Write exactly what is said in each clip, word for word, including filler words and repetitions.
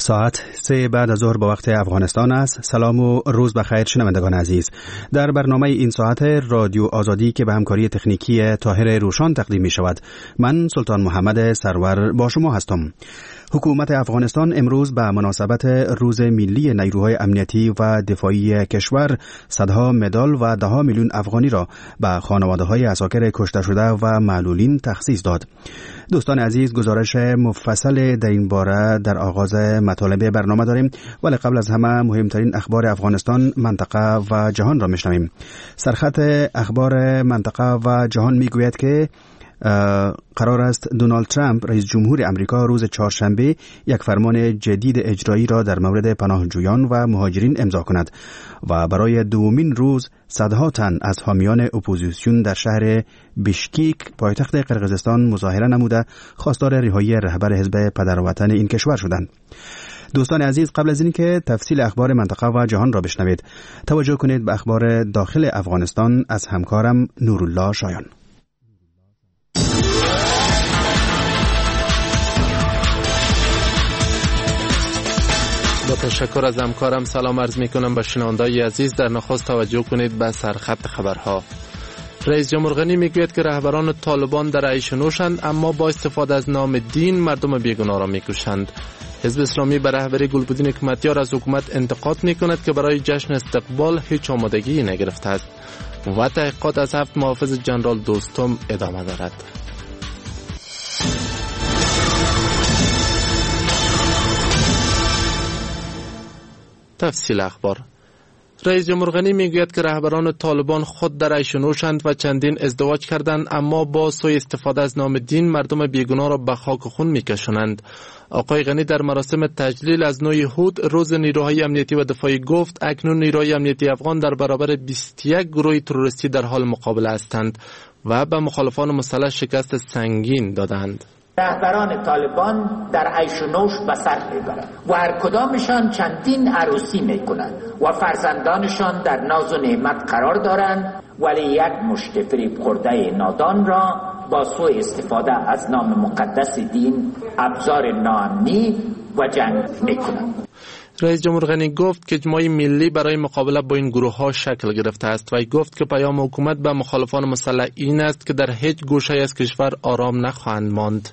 ساعت سه بعد از ظهر با وقت افغانستان است. سلام و روز بخیر شنوندگان عزیز. در برنامه این ساعت رادیو آزادی که به همکاری تکنیکی طاهر روشان تقدیم می شود، من سلطان محمد سرور با شما هستم. حکومت افغانستان امروز به مناسبت روز ملی نیروهای امنیتی و دفاعی کشور صدها مدال و ده میلیون افغانی را به خانواده‌های عساکر کشته شده و معلولین تخصیص داد. دوستان عزیز، گزارش مفصل در این باره در آغاز مطالب برنامه داریم، ولی قبل از همه مهمترین اخبار افغانستان، منطقه و جهان را میشنویم. سرخط اخبار منطقه و جهان میگوید که قرار است دونالد ترامپ رئیس جمهور امریکا روز چهارشنبه یک فرمان جدید اجرایی را در مورد پناهجویان و مهاجرین امضا کند و برای دومین روز صدها تن از حامیان اپوزیسیون در شهر بیشکیک پایتخت قرقیزستان مظاهره نموده خواستار رهایی رهبر حزب پدروطن این کشور شدند. دوستان عزیز، قبل از اینکه تفصیل اخبار منطقه و جهان را بشنوید، توجه کنید به اخبار داخل افغانستان از همکارم نورالله شایان. با تشکر از همکارم سلام عرض می کنم به شنوندگان عزیز. در نخست توجه کنید به سرخط خبرها. رئیس جمهور غنی میگوید که رهبران طالبان در عیش و نوشند، اما با استفاده از نام دین مردم بیگناه را میکشند. حزب اسلامی به رهبری گلبدین حکمتیار از حکومت انتقاد میکند که برای جشن استقبال هیچ آمادگی نگرفته است و تحقیقات از هفت محافظ جنرال دوستم ادامه دارد. تفصیل اخبار. رئیس جمهور غنی میگوید که رهبران طالبان خود در عیش و نوشند و چندین ازدواج کردند، اما با سوء استفاده از نام دین مردم بیگناه را به خاک خون میکشانند. آقای غنی در مراسم تجلیل از نو یهود روز نیروهای امنیتی و دفاعی گفت اکنون نیروهای امنیتی افغان در برابر بیست و یک گروه تروریستی در حال مقابله هستند و به مخالفان مسلح شکست سنگین دادند. رهبران طالبان در عیش و نوش به سر میبرند و هر کدامشان چندین عروسی میکنند و فرزندانشان در ناز و نعمت قرار دارند، ولی یک مشت فریب خورده نادان را با سوء استفاده از نام مقدس دین ابزار ناامنی و جنگ میکنند. رئیس جمهور غنی گفت که اجماع ملی برای مقابله با این گروه ها شکل گرفته است و گفت که پیام حکومت به مخالفان مسلح این است که در هیچ گوشه از کشور آرام نخواهند ماند.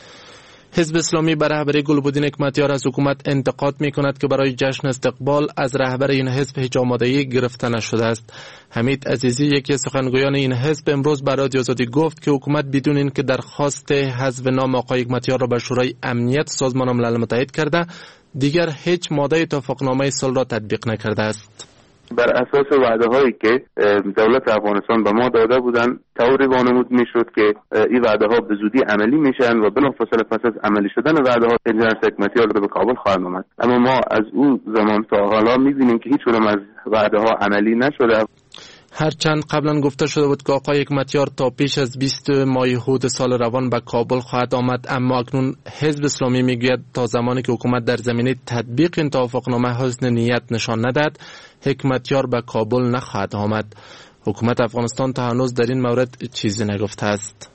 حزب اسلامی به رهبری گلبدین حکمتیار از حکومت انتقاد می کند که برای جشن استقبال از رهبر این حزب هیچ آمادگی گرفته نشده است. حمید عزیزی، یکی از سخنگویان این حزب، امروز به رادیو آزادی گفت که حکومت بدون اینکه درخواست حذف نام آقای حکمتیار را به شورای امنیت سازمان ملل متحد کرده، دیگر هیچ ماده توافقنامه صلح را تطبیق نکرده است. بر اساس وعده هایی که دولت افغانستان به ما داده بودند طوری وانمود میشد که این وعده ها به زودی عملی میشن و بلافاصله پس از عملی شدن وعده ها انجینر حکمتیار رو به کابل خواهند آمد. اما ما از اون زمان تا حالا میبینیم که هیچ کدام از وعده ها عملی نشده. هرچند قبلا گفته شده بود که آقای حکمتیار تا پیش از بیست ماه یهود سال روان به کابل خواهد آمد، اما اکنون حزب اسلامی میگوید تا زمانی که حکومت در زمینه تطبیق این توافقنامه حسن نیت نشان ندهد، حکمتیار به کابل نخواهد آمد. حکومت افغانستان تا هنوز در این مورد چیزی نگفته است.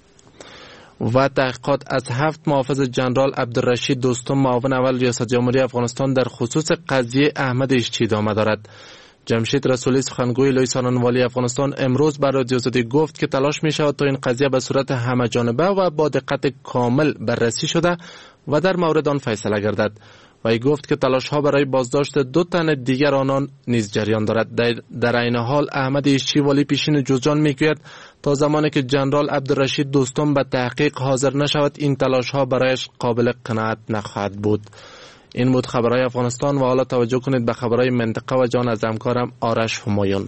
و تحقیقات از هفت محافظ جنرال عبدالرشید دوستم معاون اول ریاست جمهوری افغانستان در خصوص قضیه احمد ایشچی ادامه دارد. جمشید رسولی، سخنگوی لوی سالنوالی افغانستان، امروز بر رادیو آزادی گفت که تلاش می شود تا این قضیه به صورت همه جانبه و با دقت کامل بررسی شده و در مورد آن فیصله گردد. و ای گفت که تلاش ها برای بازداشت دو تن دیگر آنان نیز جریان دارد. در این حال احمد ایشچی، والی پیشین جوزجان، میگوید تا زمانی که جنرال عبدالرشید دوستم به تحقیق حاضر نشود این تلاش ها برایش قابل قناعت نخواهد بود. این بود خبرهای افغانستان و حالا توجه کنید به خبرهای منطقه و جان از همکارم آرش همایون.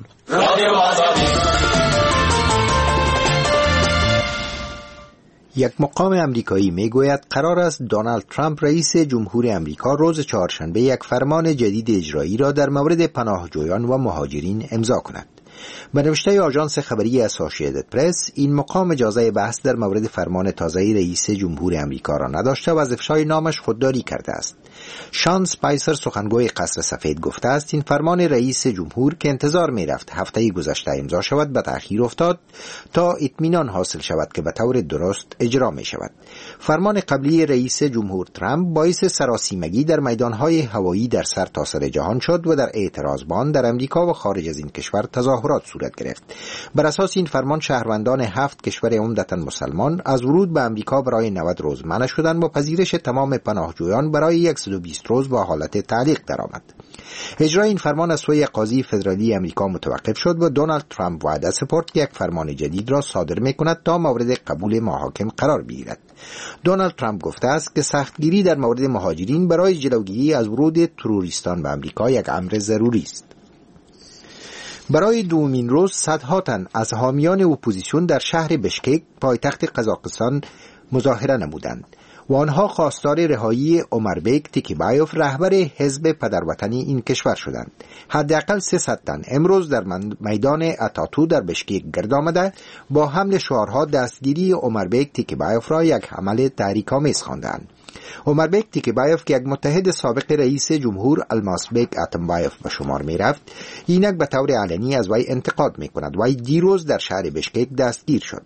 یک مقام امریکایی میگوید قرار است دونالد ترامپ رئیس جمهور امریکا روز چهارشنبه یک فرمان جدید اجرایی را در مورد پناهجویان و مهاجرین امضا کند. به نوشته آژانس خبری اسوسییتد پرس، این مقام اجازه بحث در مورد فرمان تازه رئیس جمهور امریکا را نداشته و از افشای نامش خودداری کرده است. شان سپایسر، سخنگوی قصر سفید، گفته است این فرمان رئیس جمهور که انتظار می رفت هفته گذشته امضا شود به تأخیر افتاد تا اطمینان حاصل شود که به طور درست اجرا می شود. فرمان قبلی رئیس جمهور ترامپ باعث سراسیمگی در میدانهای هوایی در سرتاسر جهان شد و در اعتراض به آن در امریکا و خارج از این کشور تظاهرات صورت گرفت. بر اساس این فرمان شهروندان هفت کشور عمدتاً مسلمان از ورود به امریکا برای نود روز منع شدند و پذیرش تمام پناهجویان برای صد و بیست روز با حالت تعلیق درآمد. اجرای این فرمان از سوی قاضی فدرالی امریکا متوقف شد و دونالد ترامپ وعده سپرد که یک فرمان جدید را صادر می‌کند تا مورد قبول محاکم قرار بگیرد. دونالد ترامپ گفته است که سختگیری در مورد مهاجرین برای جلوگیری از ورود تروریستان به امریکا یک امر ضروری است. برای دومین روز صدها تن از حامیان اپوزیسیون در شهر بشکک پایتخت قزاقستان مظاهره نمودند و آنها خواستار رهایی عمربیک تیکیبایوف، رهبر حزب پدروطنی این کشور شدند. حداقل سیصد تن امروز در میدان اتاتو در بشکک گرد آمده با حمل شعارها دستگیری عمربیک تیکیبایوف را یک عمل تحریک‌آمیز خواندند. عمربیک تیکیبایوف که یک متحد سابق رئیس جمهور الماسبک اتمبایوف به شمار می رفت، اینک به طور علنی از وی انتقاد می کند. وی دیروز در شهر بشکک دستگیر شد.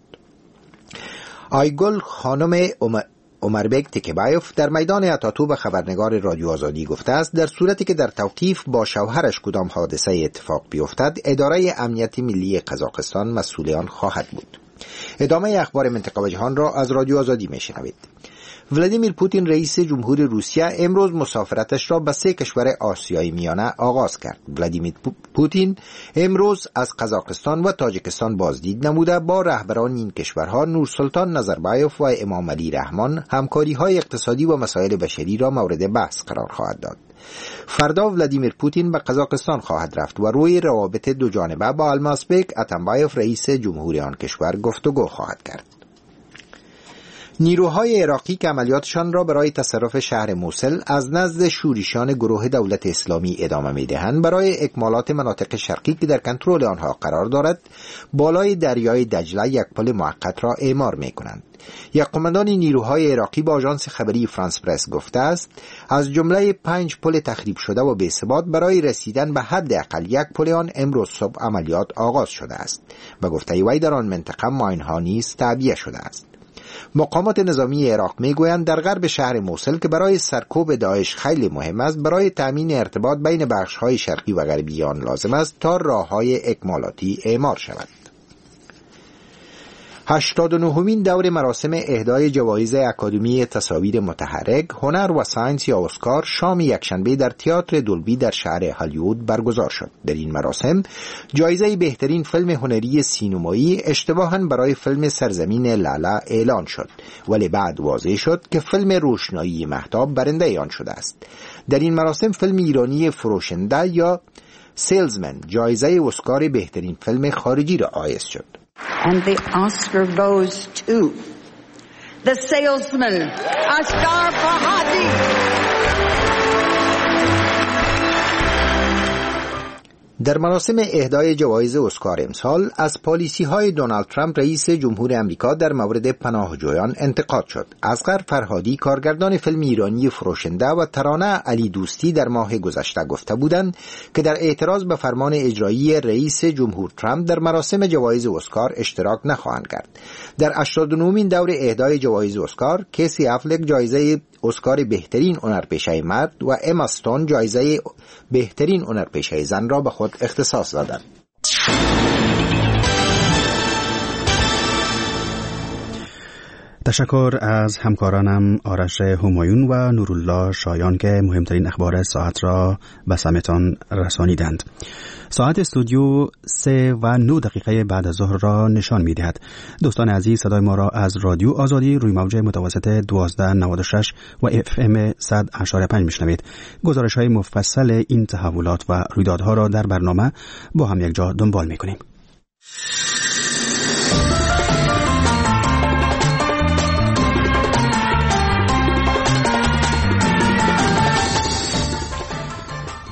آیگل خانم عمربیک تیکیبایوف در میدان اتاتو به خبرنگار رادیو آزادی گفته است در صورتی که در توقیف با شوهرش کدام حادثه اتفاق بیفتد، اداره امنیت ملی قزاقستان مسئول آن خواهد بود. ادامه اخبار منطقه و جهان را از رادیو آزادی میشنوید. ولادیمیر پوتین رئیس جمهور روسیه امروز مسافرتش را به سه کشور آسیای میانه آغاز کرد. ولادیمیر پوتین امروز از قزاقستان و تاجیکستان بازدید نموده با رهبران این کشورها نورسلطان نظربایف و امام علی رحمان همکاری‌های اقتصادی و مسائل بشری را مورد بحث قرار خواهد داد. فردا ولادیمیر پوتین به قزاقستان خواهد رفت و روی روابط دو جانبه با الماسبک اتمبایف رئیس جمهوری آن کشور گفتگو خواهد کرد. نیروهای عراقی که عملیاتشان را برای تصرف شهر موصل از نزد شورشیان گروه دولت اسلامی ادامه می‌دهند، برای اکمالات مناطق شرقی که در کنترل آنها قرار دارد، بالای دریای دجله یک پل موقت را اعمار می‌کنند. یک قماندان نیروهای عراقی با آژانس خبری فرانس پرس گفته است از جمله پنج پل تخریب شده و بی‌ثبات برای رسیدن به حداقل یک پل آن امروز صبح عملیات آغاز شده است و گفته وی در آن منطقه ماین‌ها نیز تعبیه شده است. مقامات نظامی عراق میگویند در غرب شهر موصل که برای سرکوب داعش خیلی مهم است، برای تامین ارتباط بین بخش‌های شرقی و غربی آن لازم است تا راه‌های اکمالاتی اعمار شود. هشتاد و نهمین دور مراسم اهدای جوایز اکادمی تصاویر متحرک، هنر و ساینس یا اسکار شام یکشنبه در تئاتر دولبی در شهر هالیوود برگزار شد. در این مراسم جایزه بهترین فیلم هنری سینمایی اشتباهاً برای فیلم سرزمین لالا اعلان شد، ولی بعد واضح شد که فیلم روشنایی مهتاب برنده آن شده است. در این مراسم فیلم ایرانی فروشنده یا سیلزمن جایزه اسکار بهترین فیلم خارجی را حائز شد. And the Oscar goes to The Salesman, Asghar Farhadi. در مراسم اهدای جوایز اسکار امسال از پالیسی‌های دونالد ترامپ رئیس جمهور امریکا در مورد پناهجویان انتقاد شد. اصغر فرهادی کارگردان فیلم ایرانی فروشنده و ترانه علی دوستی در ماه گذشته گفته بودند که در اعتراض به فرمان اجرایی رئیس جمهور ترامپ در مراسم جوایز اسکار اشتراک نخواهند کرد. در هشتاد و نهمین دور اهدای جوایز اسکار، کیسی افلک جایزه اسکار بهترین هنرپیشه مرد و اما استون جایزه بهترین هنرپیشه زن را به خود اختصاص دادند. تشکر از همکارانم آرش همایون و نورالله شایان که مهمترین اخبار ساعت را به سمتان رسانیدند. ساعت استودیو سه و نه دقیقه بعد از ظهر را نشان می دهد. دوستان عزیز، صدای ما را از رادیو آزادی روی موج متوسط دوازده نود و شش و اف ام صد و هشت و پنج میشنوید. گزارش های مفصل این تحولات و رویدادها را در برنامه با هم یک جا دنبال می کنیم.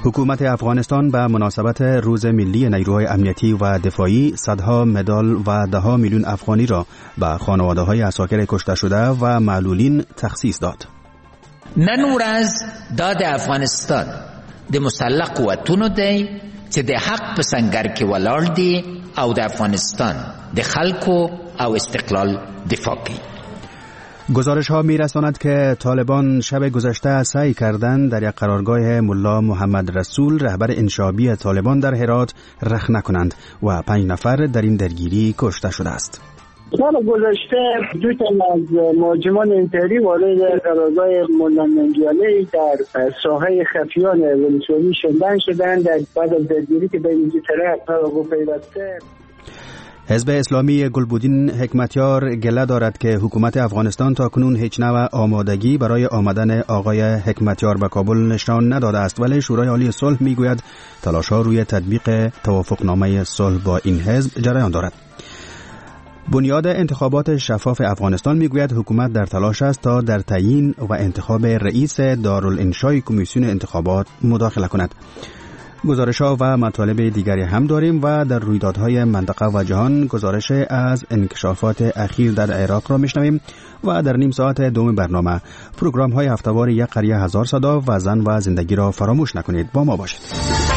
حکومت افغانستان به مناسبت روز ملی نیروهای امنیتی و دفاعی صدها مدال و ده ها میلیون افغانی را به خانواده‌های عساکر کشته شده و معلولین تخصیص داد. نن ورځ دا د افغانستان د مسلح قوتونو دی چې د حق په سنگر کې ولاړ دي او د افغانستان د خلکو او استقلال دفاع کوي. گزارش ها می رساند که طالبان شب گذشته سعی کردند در یک قرارگاه ملا محمد رسول رهبر انشابی طالبان در هرات رخنه کنند و پنج نفر در این درگیری کشته شده است. سال گذشته دو تن از مهاجمان انتحاری وارد قرارگاه ملا ننگیاله در ساحه خفیان ولسوالی شدن شدند در بعد از درگیری که بین دو طرف توافق پیوسته. حزب اسلامی گلبودین حکمتیار گله دارد که حکومت افغانستان تا کنون هیچ نوع آمادگی برای آمدن آقای حکمتیار به کابل نشان نداده است، ولی شورای عالی صلح میگوید تلاش‌ها روی تطبیق توافقنامه صلح با این حزب جریان دارد. بنیاد انتخابات شفاف افغانستان میگوید حکومت در تلاش است تا در تعیین و انتخاب رئیس دارالانشای کمیسیون انتخابات مداخله کند. گزارش‌ها و مطالب دیگری هم داریم و در رویدادهای منطقه و جهان گزارش از انکشافات اخیر در عراق را میشنویم و در نیم ساعت دوم برنامه پروگرام‌های هفته‌وار یک قریه هزار صدا و زن و زندگی را فراموش نکنید. با ما باشید.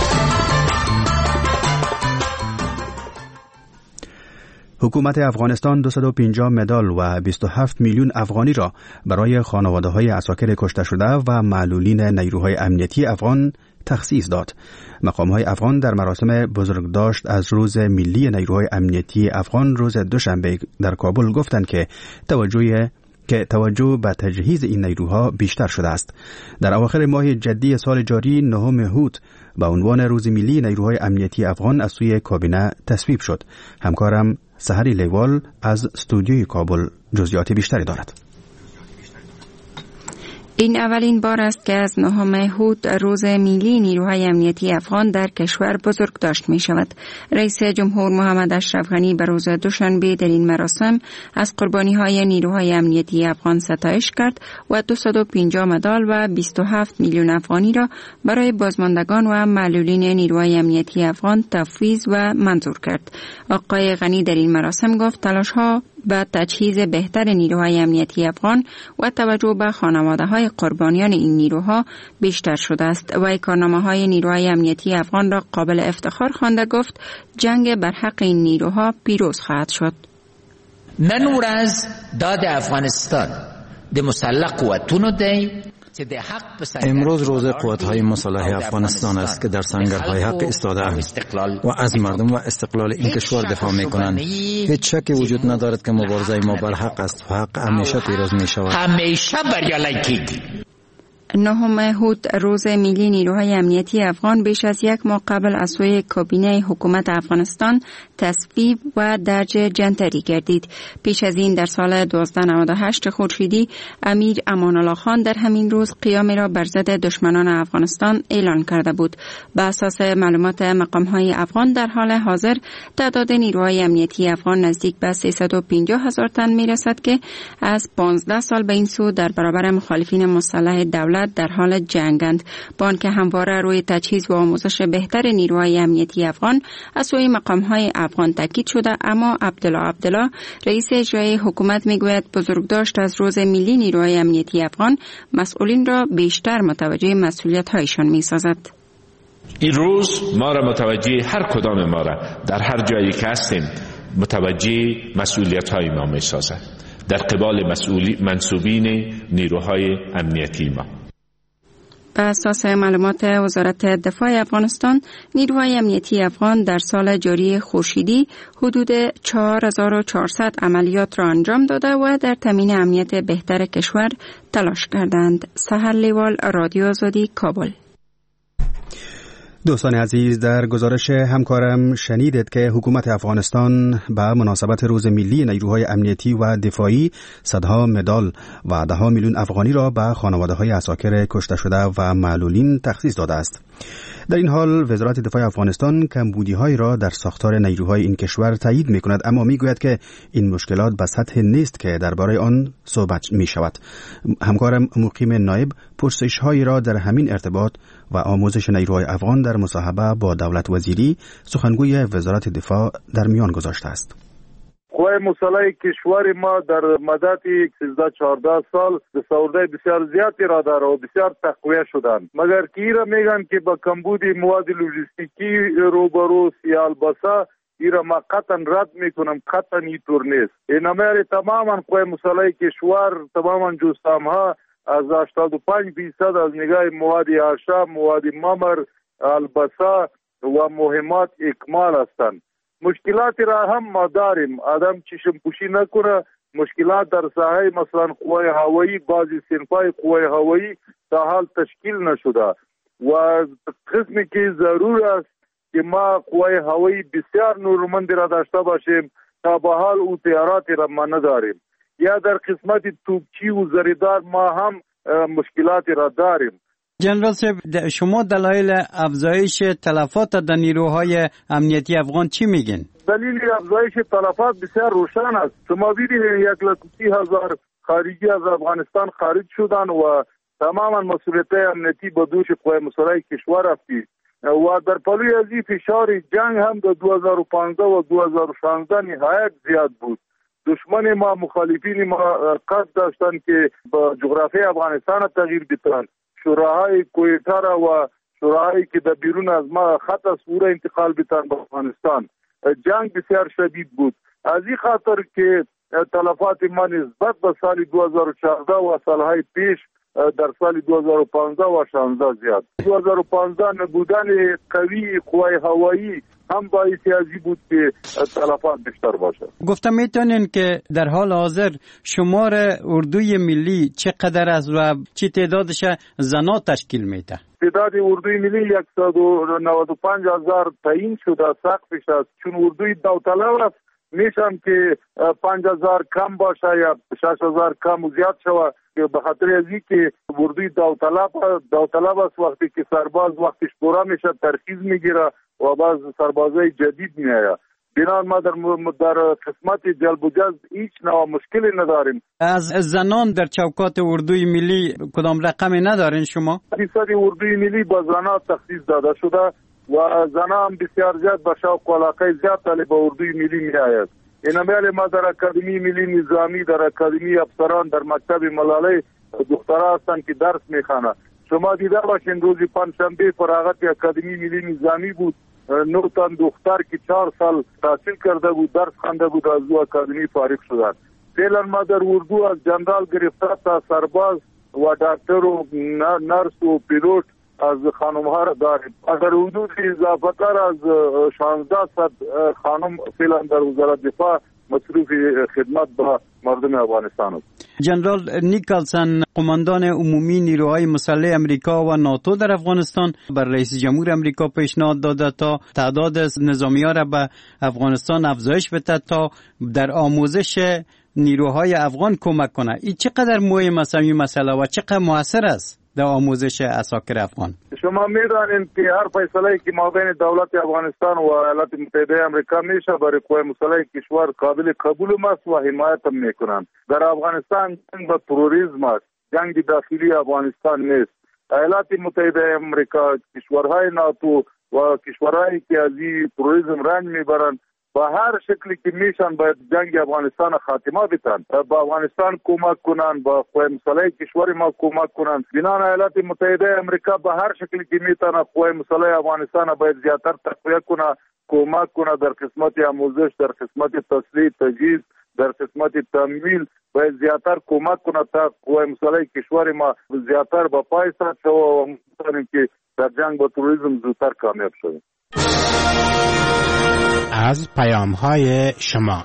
حکومت افغانستان دویست و پنجاه مدال و بیست و هفت میلیون افغانی را برای خانواده‌های عساکر کشته شده و معلولین نیروهای امنیتی افغان تخصیص داد. مقام‌های افغان در مراسم بزرگداشت از روز ملی نیروهای امنیتی افغان روز دوشنبه در کابل گفتند که توجه که توجه به تجهیز این نیروها بیشتر شده است. در اواخر ماه جدی سال جاری نهم هوت به عنوان روز ملی نیروهای امنیتی افغان از سوی کابینه تصویب شد. همکارم سحری لیوال از استودیوی کابل جزئیات بیشتری دارد. این اولین بار است که از نهم هوت روز ملی نیروهای امنیتی افغان در کشور بزرگداشت می شود. رئیس جمهور محمد اشرف غنی به روز دوشنبه در این مراسم از قربانی های نیروهای امنیتی افغان ستایش کرد و دویست و پنجاه مدال و بیست و هفت میلیون افغانی را برای بازماندگان و معلولین نیروهای امنیتی افغان تفویض و منظور کرد. آقای غنی در این مراسم گفت تلاش ها به تجهیز بهتر نیروهای امنیتی افغان و توجه به خانواده‌های قربانیان این نیروها بیشتر شده است و کارنامه‌های نیروهای امنیتی افغان را قابل افتخار خوانده گفت جنگ بر حق این نیروها پیروز خواهد شد. نن ورځ دا د افغانستان د مسلح قوتونو دی. امروز روز قوت‌های مسلح افغانستان است که در سنگرهای حق ایستاده‌اند و از مردم و استقلال این کشور دفاع می‌کنند. هیچ شکی وجود ندارد که مبارزه ما بر حق است و حق همیشه پیروز می‌شود. همیشه بریالی کیږي. نهم هوت روز ملی نیروهای امنیتی افغان بیش از یک ماه قبل از سوی کابینه حکومت افغانستان تصویب و درج جنتری گردید. پیش از این در سال هزار و دویست و نود و هشت خورشیدی امیر امان الله خان در همین روز قیام را بر ضد دشمنان افغانستان اعلان کرده بود. بر اساس معلومات مقام‌های افغان در حال حاضر تعداد نیروهای امنیتی افغان نزدیک به سیصد و پنجاه هزار تن میرسد که از پانزده سال به این سو در برابر مخالفین مسلح دولت در حال جنگند. با آنکه همواره روی تجهیز و آموزش بهتر نیروهای امنیتی افغان از سوی مقام‌های افغان تاکید شده، اما عبدالله عبدالله رئیس اجرایی حکومت میگوید بزرگداشت از روز ملی نیروهای امنیتی افغان مسئولین را بیشتر متوجه مسئولیت‌هایشان می‌سازد. این روز ما را متوجه هر کدام ما را در هر جایی که هستیم متوجه مسئولیت‌های ما می‌سازد در قبال مسئولی منصوبین نیروهای امنیتی ما. بر اساس معلومات وزارت دفاع افغانستان، نیروهای امنیتی افغان در سال جاری خورشیدی حدود چهار هزار و چهارصد عملیات را انجام داده و در تامین امنیت بهتر کشور تلاش کردند. سحر لیوال، رادیو آزادی، کابل. دوستان عزیز، در گزارش همکارم شنیدید که حکومت افغانستان به مناسبت روز ملی نیروهای امنیتی و دفاعی صدها مدال و ده ها میلیون افغانی را به خانواده‌های عساکر کشته شده و معلولین تخصیص داده است. در این حال وزارت دفاع افغانستان کمبودی‌هایی را در ساختار نیروهای این کشور تایید می‌کند، اما می‌گوید که این مشکلات به سطح نیست که درباره آن صحبت می‌شود. همکارم مقیم نایب پرسش‌هایی را در همین ارتباط و آموزش نیروهای افغان در مصاحبه با دولت وزیری سخنگوی وزارت دفاع در میان گذاشته است. قوای مسلح کشور ما در مدت سیزده چهارده سال به سورده بسیار زیادی را داره و بسیار تقویه شدند، مگر که ایرا میگن که با کمبود مواد لوجستیکی روبروست یا البسه ایرا ما قطعا رد میکنم، قطعا اینطور نیست. اینمه تماما قوای مسلح کشور تماما جستمها از هشتاد و پنج درصد از نگاه مواد اعشاب، مواد ممر، البسه و مهمات اکمال هستند. مشکلاتی را هم ما داریم، آدم چشم پوشی نکنه. مشکلات در ساحه مثلا قوای هوایی، بعضی صنفای قوای هوایی تا حال تشکیل نشده و قسمی که ضرور است که ما قوای هوایی بسیار نورمند را داشته باشیم، تا به حال او تیاراتی را ما نداریم. یا در قسمت توپچی و زریدار ما هم مشکلاتی را داریم. جنرال صاحب، شما دلایل افزایش تلفات در نیروهای امنیتی افغان چی میگین؟ دلیل افزایش تلفات بسیار روشن است. شما دیدید یک لک سی هزار خارجی از افغانستان خارج شدن و تماما مسئولیت امنیتی به دوش قوای مسلح کشور رفتید و در پلوی از این فشار جنگ هم در دو هزار و پانزده و دو هزار و شانزده نهایت زیاد بود. دشمن ما، مخالفین ما قصد داشتن که با جغرافی افغانستان تغییر بدن. شوراهای کویتا را و شوراهایی که در بیرون از ما خط اسوره انتقال بدن به افغانستان. جنگ بسیار شدید بود. از این خاطر که تلفات ما نسبت به سال دو هزار و چهارده و سالهای پیش در سال دو هزار و پانزده و شانزده زیاد. دو هزار و پانزده نبودن قوی قوای هوایی هم باعث ازی بود که تلفات بیشتر باشه. گفتم میتونین که در حال حاضر شمار اردوی ملی چقدر است و چی تعدادش زنا تشکیل میده؟ تعداد اردوی ملی صد و نود و پنج هزار تعیین شده، سقفش است. چون اردوی داوطلب است میشم که پنج هزار کم باشه یا شش هزار کم و زیاد شود، به خاطر ازی که اردوی داوطلب داوطلب است. وقتی که سرباز وقتش پورا میشه ترخیص میگیره و باز سربازای جدید میآید. بنابراین ما در, در قسمت جلب و جذب هیچ نوع مشکلی نداریم. از زنان در چوکات اردوی ملی کدام رقمی ندارین شما؟ فیصد اردوی ملی با زنان تخصیص داده شده و زنان بسیار زیاد به شوق و علاقه زیاد طالب اردوی ملی میآید. اینمیل ما در اکادمی ملی نظامی، در اکادمی افسران، در مکتب ملاله دخترها هستند که درس میخوانند. شما دیده باشین روز پنجشنبه فراغت اکادمی ملی نظامی بود. نه تن دختر که چهار سال تحصیل کرده بود، درس خوانده بود، از او اکادمی فارغ شدند. فعلا ما در اردو از جنرال گرفته تا سرباز و دکتر و نرس و پیلوت از خانم‌ها را داریم. اگر حدود اضافتر از شانزده صد خانم فعلا در وزارت دفاع مصروف خدمت به مردم افغانستان است. جنرال نیکلسن، قماندان عمومی نیروهای مسلح امریکا و ناتو در افغانستان، بر رئیس جمهور امریکا پیشنهاد داده تا تعداد نظامی‌ها را به افغانستان افزایش بده تا در آموزش نیروهای افغان کمک کنه. این چقدر مهم است این مسئله و چقدر موثر است در آموزش عساکر افغان؟ شما میدانید که هر فیصله که ما بین دولت افغانستان و ایالات متحده آمریکا میشه برای قوای مسلح کشور قابل قبول است و حمایت هم میکنند. در افغانستان جنگ با تروریسم است، جنگ داخلی افغانستان نیست. ایالات متحده آمریکا، کشورهای ناتو و کشورهایی که از این تروریسم رنج میبرند با هر شکلی که میشن باید جنگ افغانستان خاتمه بدن، با افغانستان کمک کنن، با قوای مسلح کشور ما کمک کنن. بنابراین ایالات متحده آمریکا با هر شکلی که میتونه قوای مسلح افغانستان باید زیاتر تقویت کنه، کمک کنه در قسمت آموزش، در قسمت تسلیح، تجهیز، در قسمت تمویل باید زیاتر کمک کنه تا قوای مسلح کشور ما زیاتر با پای سات شو و میتونیم که در جنگ با تروریسم زودتر کامیاب شویم. از پیام‌های شما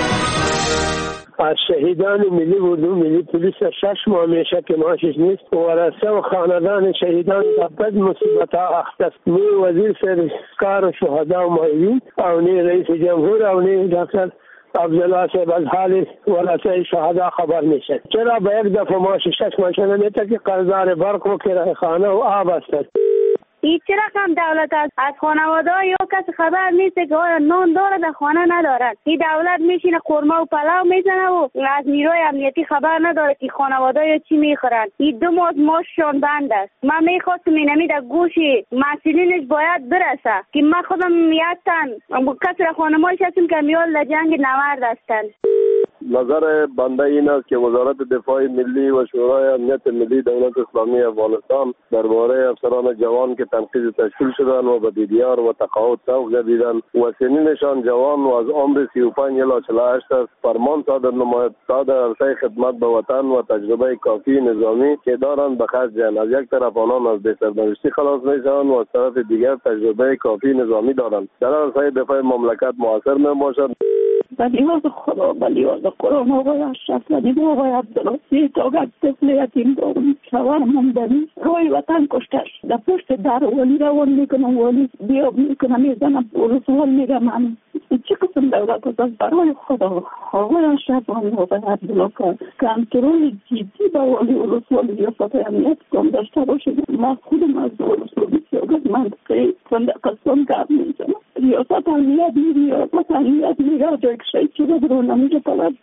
از شهیدان ملی اردو ملی پلیس شش ماه میشه که معاشش نیست. ورثه و خاندان شهیدان در بد مصیبت ها اختص. نی وزیر سرکار و شهدا و مایوین او نی رئیس جمهور او نی دکتر عبدالله صاحب از حال ورثه شهدا خبر میشه. چرا به یک دفعه معاش شش ماه نمیده که قرضدار برق و کرایه خانه و آب هستند. این چه رقم دولت است؟ از خانواده یا کسی خبر نیست که آیا نان داره در خانه ندارن. این دولت میشینه قرمه و پلاو میزنه و از نیروی امنیتی خبر نداره که خانواده یا چی میخورن. این دو ماه ماششان بند است. من میخواستم اینمی در گوش مسئولینش باید برسه که من خودم میادتن کسی را خانمایش هستم که میال در جنگ نورد هستن. نظر بنده این است که وزارت دفاع ملی و شورای امنیت ملی دولت اسلامی افغانستان درباره افسران جوان که تنقیض تشکیل شدند و به دیدار و تقاعد سوق گردیدند و سنینشان جوان و از عمر سی و پنج الی چهل و هشت است فرمان صادر نماید تا در عرصه خدمت به وطن و تجربه کافی نظامی که دارند به خرج دهند. از یک طرف آنان از بی‌سرنوشتی خلاص میشوند و از طرف دیگر تجربه کافی نظامی دارند. در عرصه دفاع مملکت موثر میباشد. به نیاز خدا، به نیاز قرآن آقای اشرف و نیاز آقای عبدالعزیز تاگت طفل یتیم دارم شوهر ماندنی روی وطن کشتش در پشت در ولی روان میکنم ولی بیاب میکنم میزنم رسول میگم من چه قسم دولت است؟ برای خدا آقای اشرف و آقای عبدالعزیز کنترل جدی با ولی رسول ریاست امنیت کم داشته باشید. ما خودم از رسول سیاست منطقه قسم کار میزنم ریاست امنیت میری ریاست امنیت میری جای کشایی چی رو برو نمیشه طلب.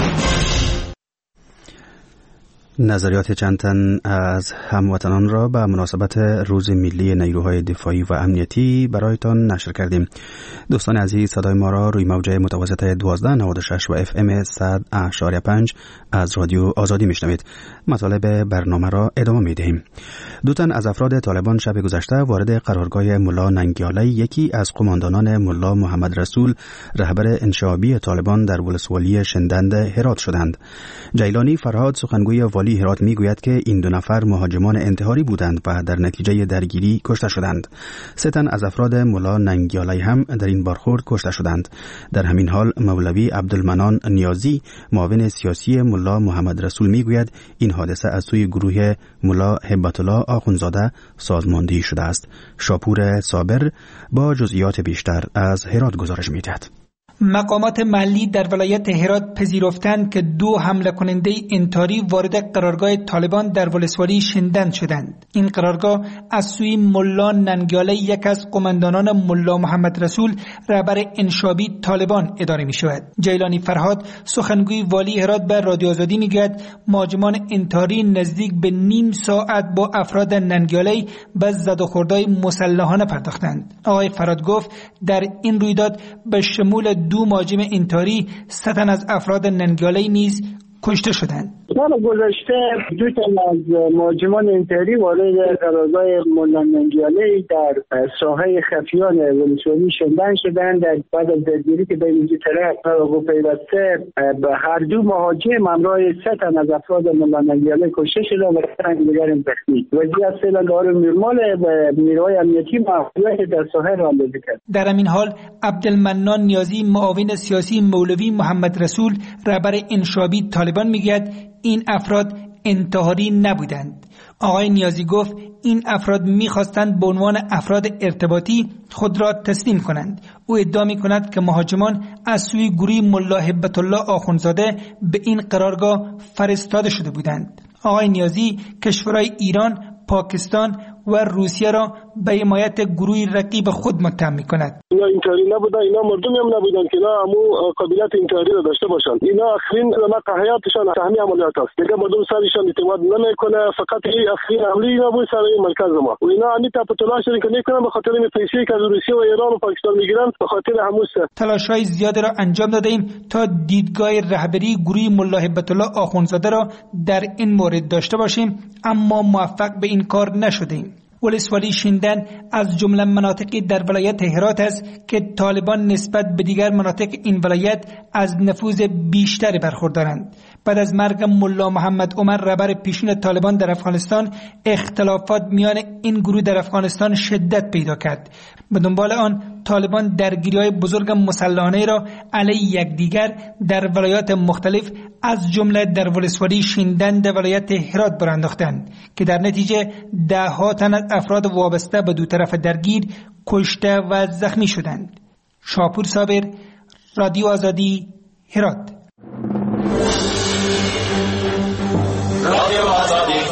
نظریات چند تن از هموطنان را به مناسبت روز ملی نیروهای دفاعی و امنیتی برایتان نشر کردیم. دوستان عزیز، صدای ما را روی موج متوسط دوازده نود و شش و اف ام صد و پنج از رادیو آزادی میشنوید. مطالب برنامه را ادامه میدهیم. دو تن از افراد طالبان شب گذشته وارد قرارگاه ملا ننگیالی، یکی از قماندانان ملا محمد رسول رهبر انشابی طالبان در ولسوالی شندند هرات شدند. جیلانی فرهاد سخنگوی والی هرات میگوید که این دو نفر مهاجمان انتحاری بودند و در نتیجه درگیری کشته شدند. سه تن از افراد ملا ننگیالی هم در این برخورد کشته شدند. در همین حال مولوی عبدالمنان نیازی معاون سیاسی ملا محمد رسول میگوید این حادثه از سوی گروه ملا هبت الله آخونزاده سازماندهی شده است. شاپور صابر با جزئیات بیشتر از هرات گزارش میدهد. مقامات محلی در ولایت هرات پذیرفتند که دو حمله کننده انتحاری وارد قرارگاه طالبان در ولسوالی شندند شدند. این قرارگاه از سوی ملا ننگیالی، یک از قماندانان ملا محمد رسول رهبر انشابی طالبان اداره می شود. جیلانی فرهاد سخنگوی والی هرات به رادیو آزادی میگوید مهاجمان انتحاری نزدیک به نیم ساعت با افراد ننگیالی به زد و خوردهای مسلحانه پرداختند. آقای فرهاد گفت در این رویداد به شمول دو مهاجم انتحاری سه تن از افراد ننگیالی نیز کشته شدند. سال گذشته دو تن از مهاجمان انتحاری وارد قرارگاه ملا ننگیالی در ساحه خفیان ولسوالی شندند شدند. در بعد از درگیری که بین دو طرف توافق پیوسته به هر دو مهاجم همراه سه تن از افراد ملا ننگیالی کشته شدند و تن دیگر زخمی. وضعیت فعلا دار نرمال و نیروهای امنیتی محدودیت در ساحه را اندازه کرد. در همین حال عبدالمنان نیازی معاون سیاسی مولوی محمد رسول رهبر انشابی طالبان میگوید این افراد انتحاری نبودند. آقای نیازی گفت این افراد میخواستند به عنوان افراد ارتباطی خود را تسلیم کنند. او ادعا میکند که مهاجمان از سوی گروه ملا هبت الله آخونزاده به این قرارگاه فرستاده شده بودند. آقای نیازی کشورهای ایران، پاکستان و روسیه را به حمایت گروه رقیب خود متهم می‌کند. اینا انتحاری نبودن، اینا مردمی هم نبودن که اینا همو قابلیت انتحاری را داشته باشند. اینا اخرین نمک حیاتشان تهمی عملیات است. دیگه مردم سرشان اعتماد نمیکنه، فقط این اخرین عملی اینا بود سر این مرکز ما. و اینا همین تپ تلاش که نمیکنن به خاطر این پیسې که از روسیه و ایران و پاکستان میگیرن، به خاطر هموس تلاش‌های زیاد را انجام دادیم تا دیدگاه رهبری گروه ملا هبت الله آخونزاده را در این مورد داشته باشیم، اما موفق به این کار نشدیم. ولسوالی شندند از جمله مناطقی در ولایت هرات است که طالبان نسبت به دیگر مناطق این ولایت از نفوذ بیشتری برخوردارند. بعد از مرگ ملا محمد عمر رهبر پیشین طالبان در افغانستان، اختلافات میان این گروه در افغانستان شدت پیدا کرد. به دنبال آن طالبان درگیری‌های بزرگ مسلحانه را علیه یکدیگر در ولایات مختلف از جمله در ولسوالی شندند ولایت هرات برانداختند که در نتیجه ده ها تن از افراد وابسته به دو طرف درگیر کشته و زخمی شدند. شاپور صابر، رادیو آزادی، هرات. رادیو آزادی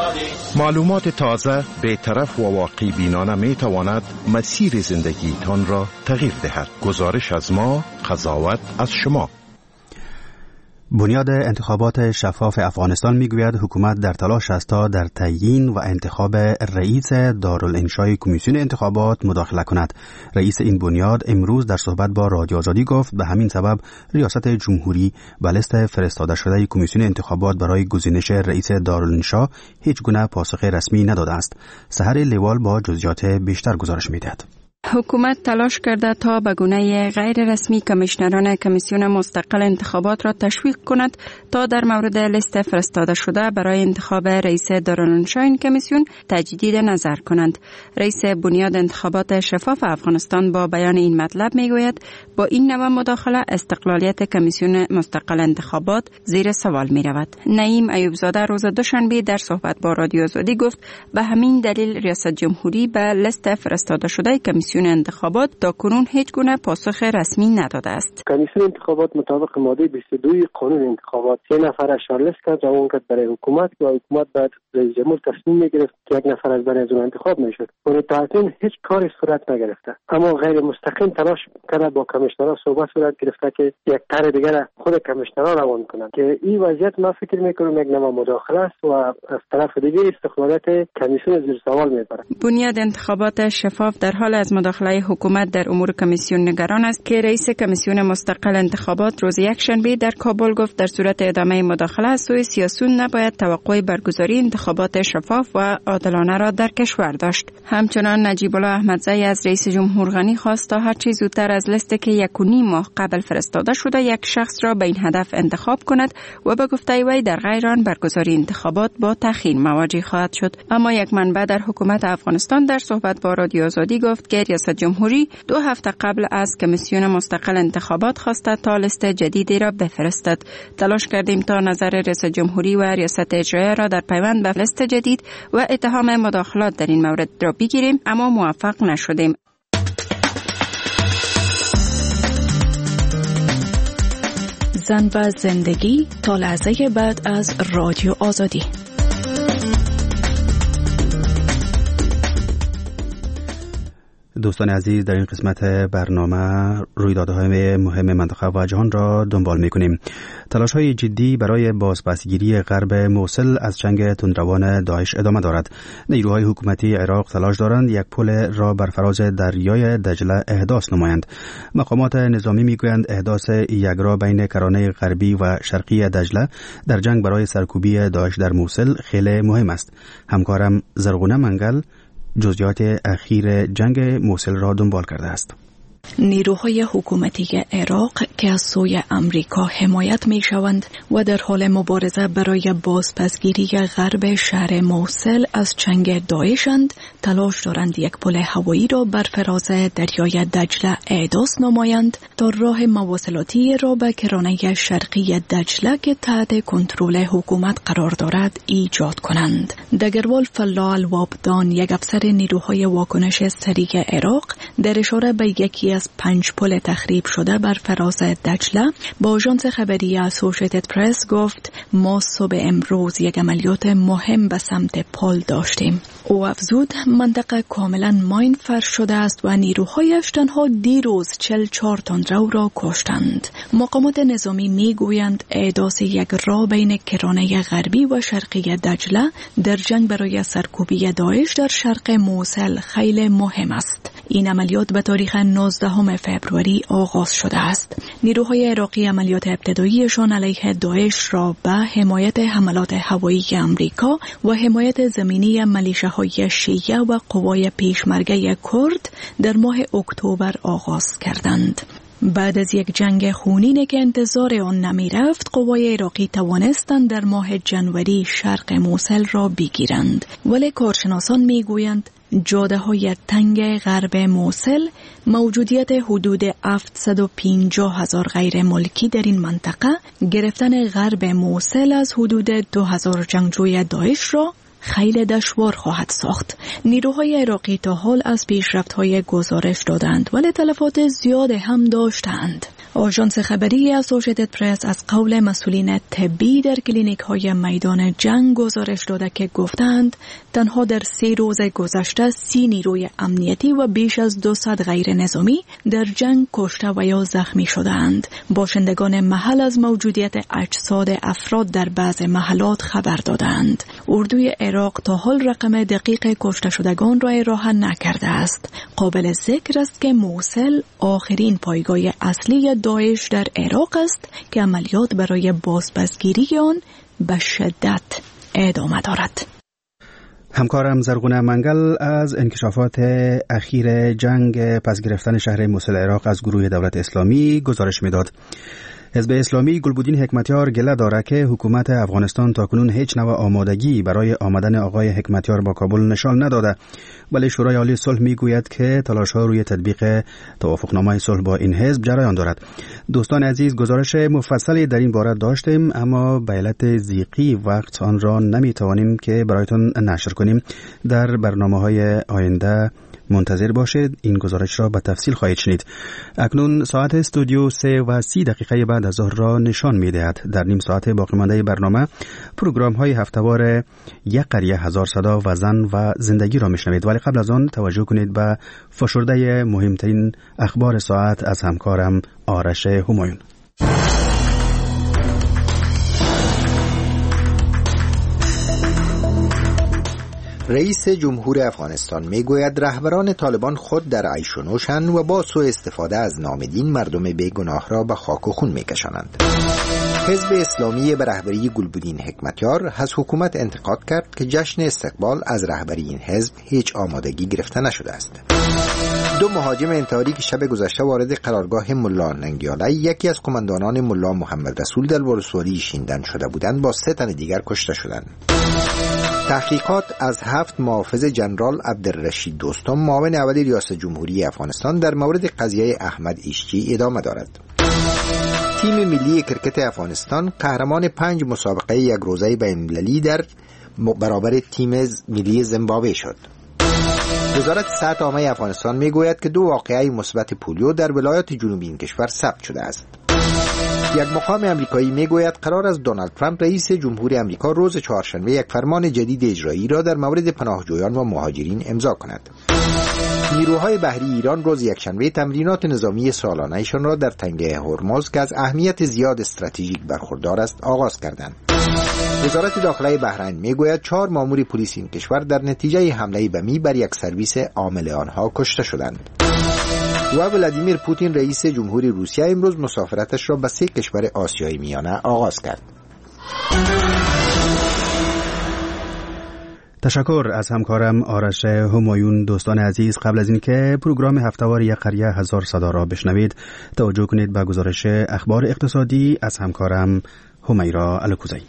معلومات تازه، بی‌طرف و واقعی بینانه می تواند مسیر زندگی تان را تغییر دهد. گزارش از ما، قضاوت از شما. بنیاد انتخابات شفاف افغانستان میگوید حکومت در تلاش است تا در تعیین و انتخاب رئیس دارالانشای کمیسیون انتخابات مداخله کند. رئیس این بنیاد امروز در صحبت با رادیو آزادی گفت به همین سبب ریاست جمهوری به لیست فرستاده شده کمیسیون انتخابات برای گزینش رئیس دارالانشا هیچ گونه پاسخ رسمی نداده است. سحر لیوال با جزئیات بیشتر گزارش می‌دهد. حکومت تلاش کرده تا به گونه غیر رسمی کمیشنران کمیسیون مستقل انتخابات را تشویق کند تا در مورد لیست فرستاده شده برای انتخاب رئیس دارالانشا این کمیسیون تجدید نظر کنند. رئیس بنیاد انتخابات شفاف افغانستان با بیان این مطلب میگوید با این نوع مداخله استقلالیت کمیسیون مستقل انتخابات زیر سوال می رود. نعیم ایوبزاده روز دوشنبه در صحبت با رادیو آزادی گفت به همین دلیل ریاست جمهوری به لیست فرستاده شده کمیسیون انتخابات تا کنون هیچ گونه پاسخ رسمی نداده است. کمیسیون انتخابات مطابق ماده بیست و دو قانون انتخابات سه نفر شارلست کرد روان کرد برای حکومت و حکومت بعد رئیس جمهور تصمیم میگرفت که یک نفر از بین از اون انتخاب میشد. اون تا اکنون هیچ کاری صورت نگرفته، اما غیر مستقیم تلاش کرده با کمیشنرها صحبت صورت گرفته که یک طرح دیگر خود کمیشنرها روان کنند که این وضعیت ما فکر میکنم یک نوع مداخله است و از طرف دیگه استقلالیت کمیسیون زیر سوال میبرد. بنیاد انتخابات شفاف در حال از مداخله حکومت در امور کمیسیون نگران است که رئیس کمیسیون مستقل انتخابات روز یکشنبه در کابل گفت در صورت ادامه مداخله از سوی سیاسیون نباید توقع برگزاری انتخابات شفاف و عادلانه را در کشور داشت. همچنان نجیب الله احمدزی از رئیس جمهور غنی خواست تا هر چه زودتر از لیستی که یک و نیم ماه قبل فرستاده شده یک شخص را به این هدف انتخاب کند و به گفته وی در غیر آن برگزاری انتخابات با تأخیر مواجه خواهد شد. اما یک منبع در حکومت افغانستان در صحبت با رادیو آزادی گفت که ریاست جمهوری دو هفته قبل از کمیسیون مستقل انتخابات خواسته تا لیست جدیدی را بفرستد. تلاش کردیم تا نظر رئیس جمهوری و ریاست اجرایی را در پیوند به لیست جدید و اتهام مداخلات در این مورد را بگیریم، اما موفق نشدیم. زن و زندگی تا لحظه بعد از رادیو آزادی. دوستان عزیز، در این قسمت برنامه رویدادهای مهم منطقه و جهان را دنبال می‌کنیم. تلاش‌های جدی برای بازپسگیری غرب موصل از جنگ تندروان داعش ادامه دارد. نیروهای حکومتی عراق تلاش دارند یک پل را بر فراز دریای دجله احداث نمایند. مقامات نظامی می‌گویند احداث یک راه بین کرانه غربی و شرقی دجله در جنگ برای سرکوبی داعش در موصل خیلی مهم است. همکارم زرغونه منگل جزئیات اخیر جنگ موصل را دنبال کرده است. نیروهای حکومتی عراق که از سوی امریکا حمایت می شوند و در حال مبارزه برای بازپسگیری غرب شهر موصل از چنگ داعشند تلاش دارند یک پل هوایی را بر فراز دریای دجله احداث نمایند تا راه مواصلاتی را به کرانه شرقی دجله که تحت کنترل حکومت قرار دارد ایجاد کنند. دگروال فلاح الوابدان، یک افسر نیروهای واکنش سریع عراق، در اشاره به یکی از پنج پل تخریب شده بر فراز دجله با آژانس خبری اسوسییتد پرس گفت ما صبح امروز یک عملیات مهم به سمت پل داشتیم. او افزود منطقه کاملا ماین فرش شده است و نیروهایش تنها دیروز چهل و چهار تندرو را کشتند. مقامات نظامی میگویند احداث یک راه بین کرانه غربی و شرقی دجله در جنگ برای سرکوبی داعش در شرق موصل خیلی مهم است. این عملیات به تاریخ نوزدهم فوریه آغاز شده است. نیروهای عراقی عملیات ابتداییشان علیه داعش را به حمایت حملات هوایی امریکا و حمایت زمینی ملیشه‌های شیعه و قوای پیشمرگه کرد در ماه اکتبر آغاز کردند. بعد از یک جنگ خونین که انتظار آن نمی رفت، قوای عراقی توانستند در ماه جنوری شرق موصل را بگیرند، ولی کارشناسان می گویند جاده های تنگ غرب موصل، موجودیت حدود هفتصد و پنجاه هزار غیر ملکی در این منطقه، گرفتن غرب موصل از حدود دو هزار جنگجوی داعش را خیلی دشوار خواهد ساخت. نیروهای عراقی تا حال از پیشرفت‌های گزارش دادند ولی تلفات زیاد هم داشتند. آژانس خبری اسوسییتد پرس از قول مسئولین طبی در کلینیک های میدان جنگ گزارش داده که گفتند تنها در سه روز گذشته سی نیروی امنیتی و بیش از دوصد غیر نظامی در جنگ کشته و یا زخمی شدند. باشندگان محل از موجودیت اجساد افراد در بعض محلات خبر دادند. اردوی عراق تا حال رقم دقیق کشته شدگان را ارائه نکرده است. قابل ذکر است که موصل آخرین پایگاه اصلی داعش در عراق است که عملیات برای بازپسگیری آن به شدت ادامه دارد. همکارم زرغونه منگل از انکشافات اخیر جنگ پس گرفتن شهر موصل عراق از گروه دولت اسلامی گزارش میداد. حزب اسلامی گلبودین حکمتیار گله داره که حکومت افغانستان تاکنون هیچ نوع آمادگی برای آمدن آقای حکمتیار با کابل نشان نداده، ولی شورای عالی صلح میگوید که تلاش‌ها روی تطبیق توافقنامه صلح با این حزب جریان دارد. دوستان عزیز، گزارش مفصلی در این باره داشتیم اما به علت ضیقی وقت آن را نمیتوانیم که برایتان نشر کنیم. در برنامه‌های آینده منتظر باشید، این گزارش را به تفصیل خواهید شنید. اکنون ساعت استودیو سه و سی دقیقه بعد از ظهر را نشان می‌دهد. در نیم ساعت باقی مانده برنامه پروگرام های هفته‌وار یک قریه هزار صدا و زن و زندگی را میشنوید، ولی قبل از آن توجه کنید به فشرده مهمترین اخبار ساعت از همکارم آرش همایون. رئیس جمهور افغانستان میگوید رهبران طالبان خود در عیش و نوشند و با سوء استفاده از نام دین مردم بیگناه را به خاک و خون میکشانند. حزب اسلامی به رهبری گلبودین حکمتیار از حکومت انتقاد کرد که جشن استقبال از رهبری این حزب هیچ آمادگی گرفته نشده است. دو مهاجم انتحاری که شب گذشته وارد قرارگاه ملا ننگیاله، یکی از قماندانان ملا محمد رسول در ولسوالی شیندن شده بودند، با سه تن دیگر کشته شدند. تحقیقات از هفت محافظ جنرال عبدالرشید دوستم معاون اول ریاست جمهوری افغانستان در مورد قضیه احمد ایشچی ادامه دارد. تیم ملی کرکت افغانستان قهرمان پنج مسابقه یک روزه بین‌المللی در برابر تیم ملی زیمبابوه شد. وزارت صحت عامه افغانستان میگوید که دو واقعه مثبت پولیو در ولایات جنوبی این کشور ثبت شده است. یک مقام امریکایی میگوید قرار است دونالد ترامپ رئیس جمهور امریکا روز چهارشنبه یک فرمان جدید اجرایی را در مورد پناهجویان و مهاجرین امضا کند. نیروهای بحری ایران روز یکشنبه تمرینات نظامی سالانه‌شان را در تنگه هرمز که از اهمیت زیاد استراتژیک برخوردار است آغاز کردند. وزارت داخله بحرین میگوید چهار مامور پلیس این کشور در نتیجه حمله بمی بر یک سرویس عامل آنها کشته شدند. و ولادیمیر پوتین رئیس جمهوری روسیه امروز مسافرتش را به سه کشور آسیای میانه آغاز کرد. تشکر از همکارم آرش همایون. دوستان عزیز، قبل از اینکه پروگرام هفته‌وار یک قریه هزار صدا را بشنوید، توجه کنید به گزارش اخبار اقتصادی از همکارم همیرا الکوزی.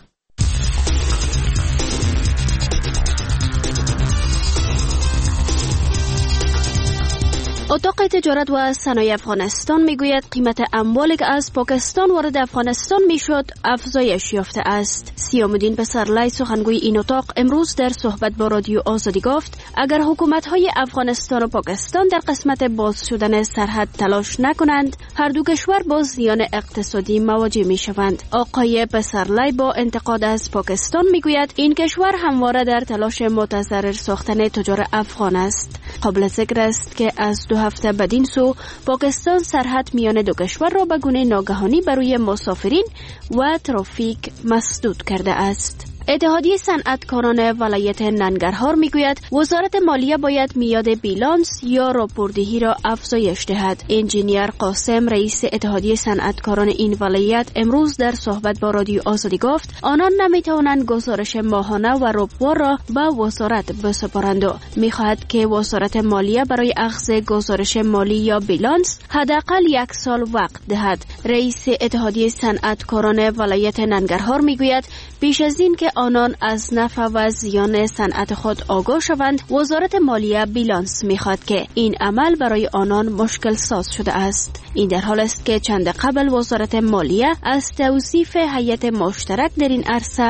اتاق تجارت و صنایع افغانستان میگوید قیمت اموالی که از پاکستان وارد افغانستان میشد افزایش یافته است. سیام‌الدین پسرلی سخنگوی این اتاق امروز در صحبت با رادیو آزادی گفت اگر حکومت‌های افغانستان و پاکستان در قسمت باز شدن سرحد تلاش نکنند، هر دو کشور با زیان اقتصادی مواجه میشوند. آقای پسرلی با انتقاد از پاکستان میگوید این کشور همواره در تلاش متضرر ساختن تجار افغان است. قابل ذکر است که از دو هفته بدین سو پاکستان سرحد میان دو کشور را به گونه ناگهانی برای مسافرین و ترافیک مسدود کرده است. اتحادیه صنعتکاران ولایت ننگرهار میگوید وزارت مالیه باید میاد بیلانس یا راپوردهی را افزایش دهد. انجینیر قاسم رئیس اتحادیه صنعتکاران این ولایت امروز در صحبت با رادیو آزادی گفت آنان نمیتوانند گزارش ماهانه و ربوار را به وزارت بسپارند و میخواهد که وزارت مالیه برای اخذ گزارش مالی یا بیلانس حداقل یک سال وقت دهد. رئیس اتحادیه صنعتکاران ولایت ننگرهار میگوید پیش از این که آنان از نفع و زیان صنعت خود آگاه شوند، وزارت مالیه بیلانس میخواد که این عمل برای آنان مشکل ساز شده است. این در حال است که چند قبل وزارت مالیه از توصیف هیئت مشترک در این عرصه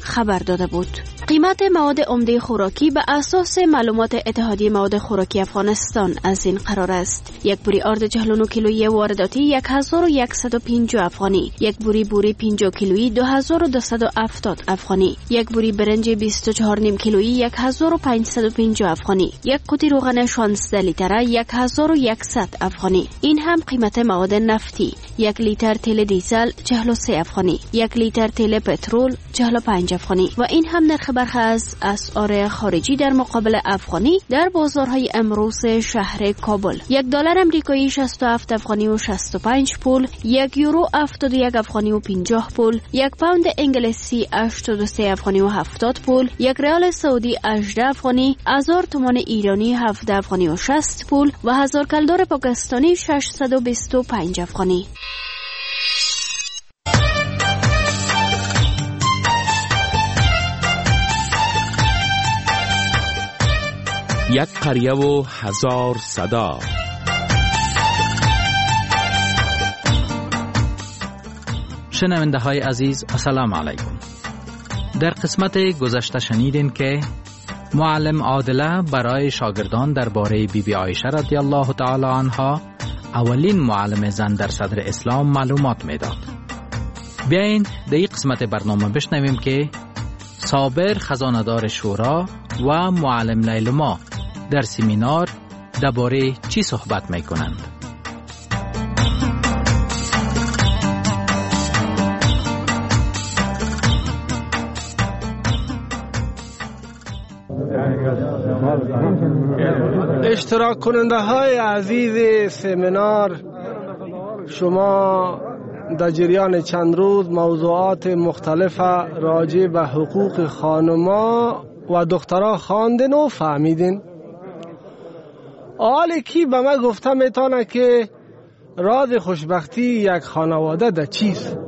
خبر داده بود. قیمت مواد عمده خوراکی به اساس معلومات اتحادیه مواد خوراکی افغانستان از این قرار است: یک بوری آرد چهل و نه کیلویی وارداتی یک هزار و صد و پنجاه افغانی، یک بوری بوری پنجاه کیلویی دو هزار و دویست و هفتاد افغانی، یک بوری برنج بیست و چهار و نیم کیلویی یک هزار و پانصد و پنجاه افغانی، یک قوطی روغن شانزده لیتره یک هزار و صد افغانی. این هم قیمت مواد نفتی: یک لیتر تیل دیزل چهل و سه افغانی، یک لیتر تیل پترول چهل و پنج افغانی. و این هم نرخ برخی از اسعار خارجی در مقابل افغانی در بازارهای امروز شهر کابل: یک دلار امریکایی شصت و هفت افغانی و شصت و پنج پول، یک یورو هفتاد و یک افغانی و پنجاه پول، یک پوند انگلیسی هشتاد و سه افغانی و هفتاد پول، یک ریال سعودی هجده افغانی، هزار تومان ایرانی هفده افغانی و شصت پول و هزار کلدار پاکستانی ششصد و بیست و پنج افغانی. یک قریه و هزار صدا. شنونده های عزیز، السلام علیکم. در قسمت گذشته شنیدین که معلم عادله برای شاگردان درباره بی بی عایشه رضی الله تعالی عنها، اولین معلم زن در صدر اسلام، معلومات میداد. بیاین در این قسمت برنامه بشنویم که صابر خزاندار شورا و معلم لیلما در سمینار درباره چی صحبت میکنند. اشتراک کننده های عزیز سمینار، شما در جریان چند روز موضوعات مختلف راجع به حقوق خانما و دخترها خواندین و فهمیدین. حالا کی به من گفته میتونه که راز خوشبختی یک خانواده در چیست؟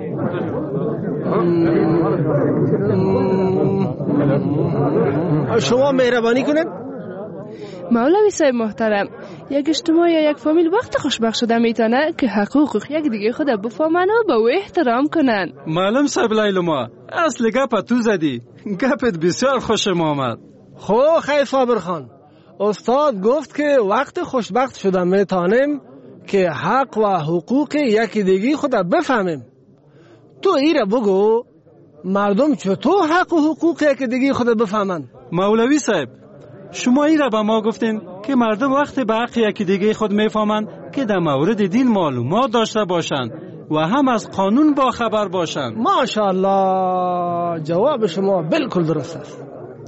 شما مهربانی کنن. مولوی صاحب محترم، یک اجتماع یا یک فامیل وقت خوشبخت شده میتونه که حقوق یک دیگه خود بفهمن و به او احترام کنن. معلم صاحب لیلما، اصل گپ تو زدی، گپت بسیار خوشم آمد. خو خیر صابر خان، استاد گفت که وقت خوشبخت شده میتونیم که حق و حقوق یکی دیگه خود بفهمیم. تو ایره بگو مردم چطور حق و حقوق یکی دیگه خود بفهمن؟ مولوی صاحب، شما ایره به ما گفتین که مردم وقت به حق یکی دیگه خود میفهمن که در مورد دین معلومات داشته باشن و هم از قانون با خبر باشن. ماشاءالله، جواب شما بالکل درست است.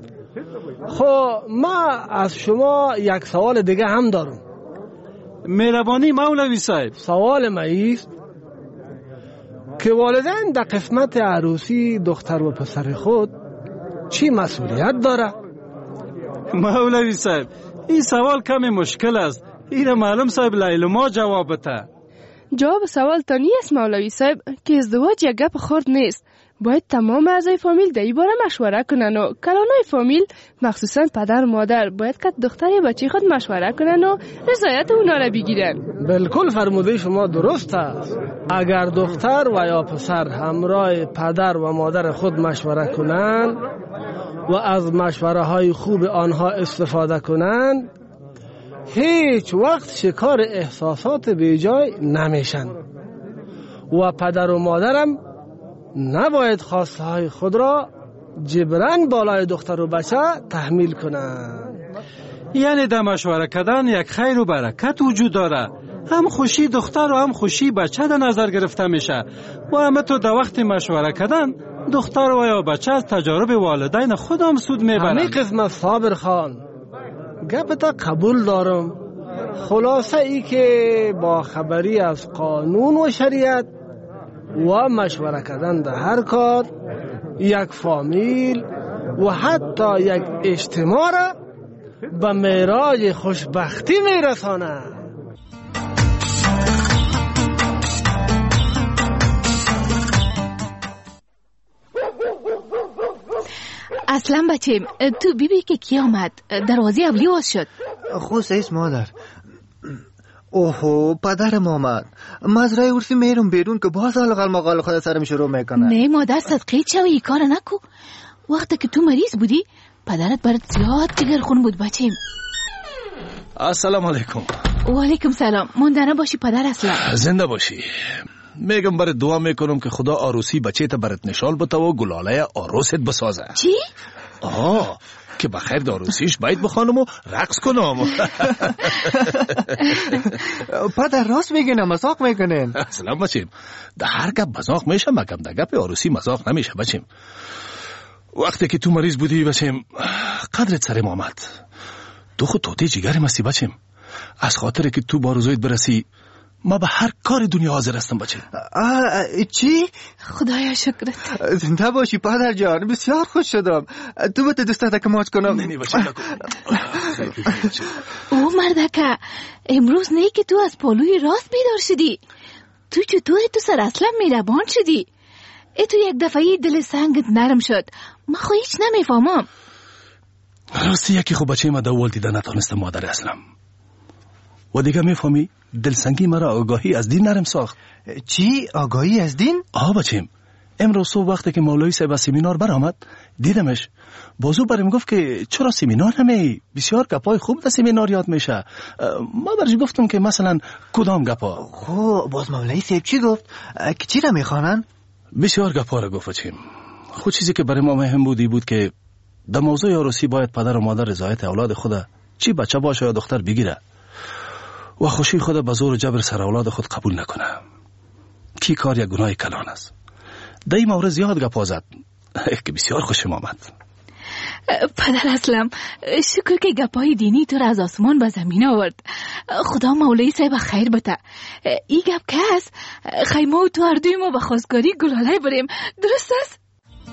خب ما از شما یک سوال دیگه هم دارم. مهربانی مولوی صاحب. سوال ما ایست که والدین در قسمت عروسی دختر و پسر خود چی مسئولیت داره؟ مولوی صاحب، این سوال کمی مشکل است. این معلوم صاحب لیلما جواب بده. جواب سوال تا نیست مولوی صاحب که ازدواج یک گپ خرد نیست. باید تمام اعضای فامیل در این باره مشوره کنن و کلانای فامیل مخصوصا پدر و مادر باید که دختر بچه خود مشوره کنن و رضایت اونا را بگیرن. بالکل فرموده شما درست است. اگر دختر و یا پسر همراه پدر و مادر خود مشوره کنن و از مشوره های خوب آنها استفاده کنن، هیچ وقت شکار احساسات بیجای نمیشن و پدر و مادرم نباید خواسته های خود را جبران بالای دختر و بچه تحمیل کنند. یعنی در مشوره کردن یک خیر و برکت وجود داره. هم خوشی دختر و هم خوشی بچه در نظر گرفته میشه و همه تو در وقت مشوره کردن دختر و یا بچه از تجارب والدین خود هم سود میبرن. همین قسمت صابر خان گپتا قبول دارم. خلاصه ای که با خبری از قانون و شریعت و مشوره کردن در هر کار یک فامیل و حتی یک اجتماع را به معراج خوشبختی میرسانه. اصلا بچه تو بیبی که کی آمد؟ دروازه اولی باز شد. خوست ایست مادر. اوهو پدرم آمد. مزرعه عرفی میرم بیرون که باز حلقل مقال خود سرم شروع میکنه. نه مادر صدقه چه و این کار نکو. وقتی که تو مریض بودی پدرت برات زیاد جگرخون بود بچیم. السلام علیکم. و علیکم سلام. ماندنه باشی پدر اصلا. زنده باشی. میگم برات دعا میکنم که خدا عروسی بچه تا برات نشال بده و گلاله عروست بسازه. چی؟ آه که بخیر در عروسیش باید بخوانم و رقص کنم. پدر راست میگن مزاق میکنن. اصلا بچیم در هر گپ مزاق میشه مگم در گپ عروسی مزاق نمیشه بچیم. وقتی که تو مریض بودی بچیم قدرت سرم آمد. تو خود توتی جگرم هستی بچیم. از خاطر که تو با روزایت برسی ما به هر کار دنیا حاضر هستم بچیم. چی؟ خدایا شکرت. زنده باشی پدر جان. بسیار خوش شدم. تو بده دستت کماچ کنم. نه نه بچیم نکن. او مردکه امروز نه که تو از پالوی راست بیدار شدی. تو چطور تو سر اصلا میربان شدی؟ ای تو یک دفعه دل سنگت نرم شد. من خو هیچ نمیفهمم. راستی یکی خو بچه ما دول دیده نتانستم مادر اسلام. و دیگه میفهمی دلسنگی مرا آگاهی از دین نرم ساخت. چی؟ آگاهی از دین؟ آه بچیم امروز صبح وقتی که مولوی صاحب سمینار برآمد دیدمش. بازو برم گفت که چرا سمینار نمی؟ بسیار گپای خوب در سمینار یاد میشه. ما برش گفتم که مثلا کدام گپا؟ خب باز مولوی صاحب چی گفت؟ که چی را میخوانن؟ بسیار گپا را گفت بچیم. خود چیزی که برای ما مهم بودی بود که در موضوع عروسی باید پدر و مادر رضایت اولاد خود چی بچه باشه یا دختر بگیره و خوشی خود به زور و جبر سر اولاد خود قبول نکنه. کی کار یا گناه کلان است. در این مورد زیاد گپا زد که بسیار خوشم آمد. پدر اسلام شکر که گپای دینی تو را از آسمان به زمین آورد. خدا مولوی صاحب خیر بده. این گپ که هست خیمه و تو اردوی ما به خواستگاری گلاله بریم. درست است؟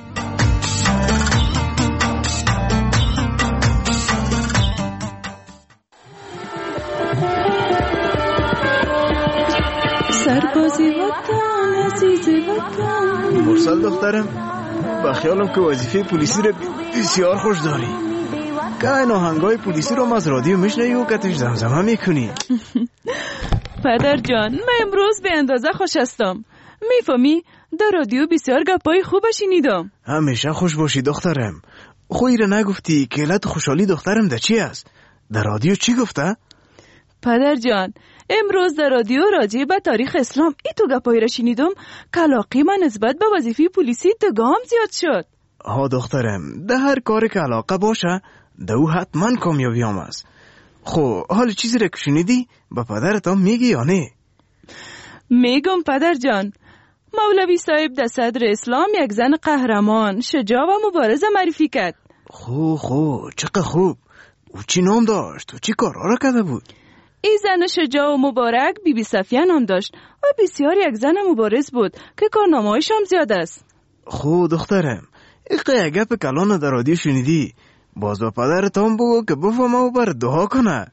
سربازی وطن عزیز وطن. مرسل دخترم با خیالم که وظیفه پلیسی رو بسیار خوش داری. که این آهنگای پلیسی رو از رادیو میشنوی و کتش زمزمه میکنی. پدر جان من امروز به اندازه خوش هستم. میفهمی در رادیو بسیار گپای خوب شنیدم. همیشه خوش باشی دخترم. خویی رو نگفتی که علت خوشحالی دخترم ده چی است؟ در رادیو چی گفته؟ پدر جان امروز در رادیو راجع به تاریخ اسلام ای تو گپایی را شنیدم که علاقه من نسبت به وظیفه پلیسی دگام زیاد شد. ها دخترم ده هر کاری که علاقه باشه ده او حتما کامیابی هم است. خب حال چیزی را که شنیدی به پدرت هم میگی یا نه؟ میگم پدر جان. مولوی صاحب در صدر اسلام یک زن قهرمان شجاع و مبارز معرفی کرد. خوب خوب چقدر خوب. او چی نام داشت؟ و چی کارا را کرده بود؟ این زن شجاع و مبارک بی بی صفیه نام داشت و بسیار یک زن مبارز بود که کارنامه‌اش هم زیاد است. خب دخترم این گپ کلان در رادیو شنیدی باز با پدرت هم بگو که بفهمه و بر دعا کنه.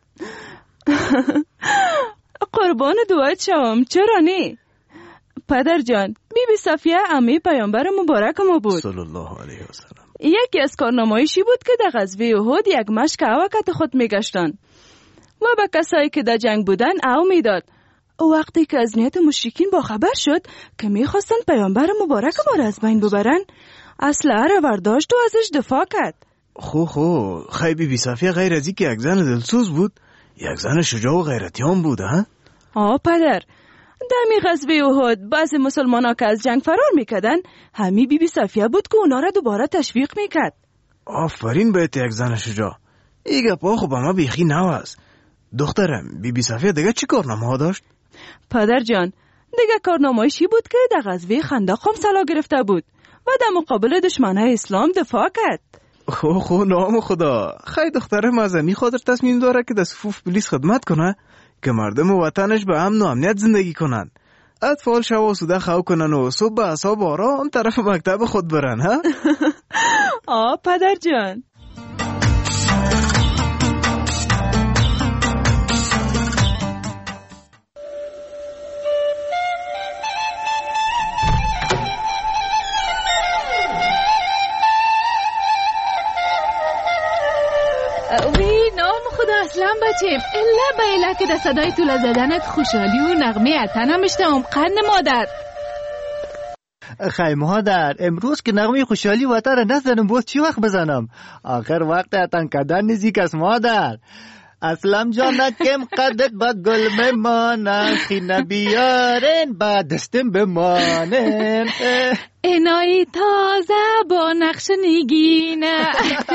قربان دعایت شوم چرا نه؟ پدر جان بی بی صفیه عمه پیامبر مبارک ما بود صلی الله علیه و سلم. یکی از کارنامه‌ایشی بود که در غزوه احد یک مشک اوقات خود میگشتند و به کسایی که در جنگ بودن او میداد. وقتی که از نیت مشرکین با خبر شد که میخواستن پیامبر مبارک ما را از بین ببرن اسلحه را برداشت و ازش دفاع کرد. خو خو خیلی بی بی صفیه غیر از اینکه یک زن دلسوز بود یک زن شجاع و غیرتیان بود ها؟ آه پدر دمی غزوه احد بعض مسلمان ها که از جنگ فرار میکردن همی بی بی صفیه بود که اونا را دوباره تشویق میکرد. آفرین بهت یک زن شجاع. این گپا خب ما بیخی نو است. دخترم بی بی صفیه دیگه چی کارنامه ها داشت؟ پدر جان دیگه کارنامه‌ایشی بود که در غزوه خندق هم سلا گرفته بود و در مقابل دشمنای اسلام دفاع کرد. خو خو نام خدا. خیلی دخترم از امی خاطر تصمیم داره که در صفوف پلیس خدمت کنه که مردم وطنش به امن و امنیت زندگی کنن. اطفال شب و سوده خو کنن و صبح به اعصاب آرام طرف مکتب خود برن ها؟ آه پدر جان. وی نام خدا اصلا بچه الا با الا که در صدای طول زدنت خوشحالی و نغمه اتنم اشتم قند مادر. خیلی مادر امروز که نغمه خوشحالی وطن را نزنم باز چی وقت بزنم؟ آخر وقت اتن کدن نزدیک است مادر. اسلم جانت کم قدت با گل بمانن خینه بیارن با دستم بمانن اینایی تازه با نقش نگینه.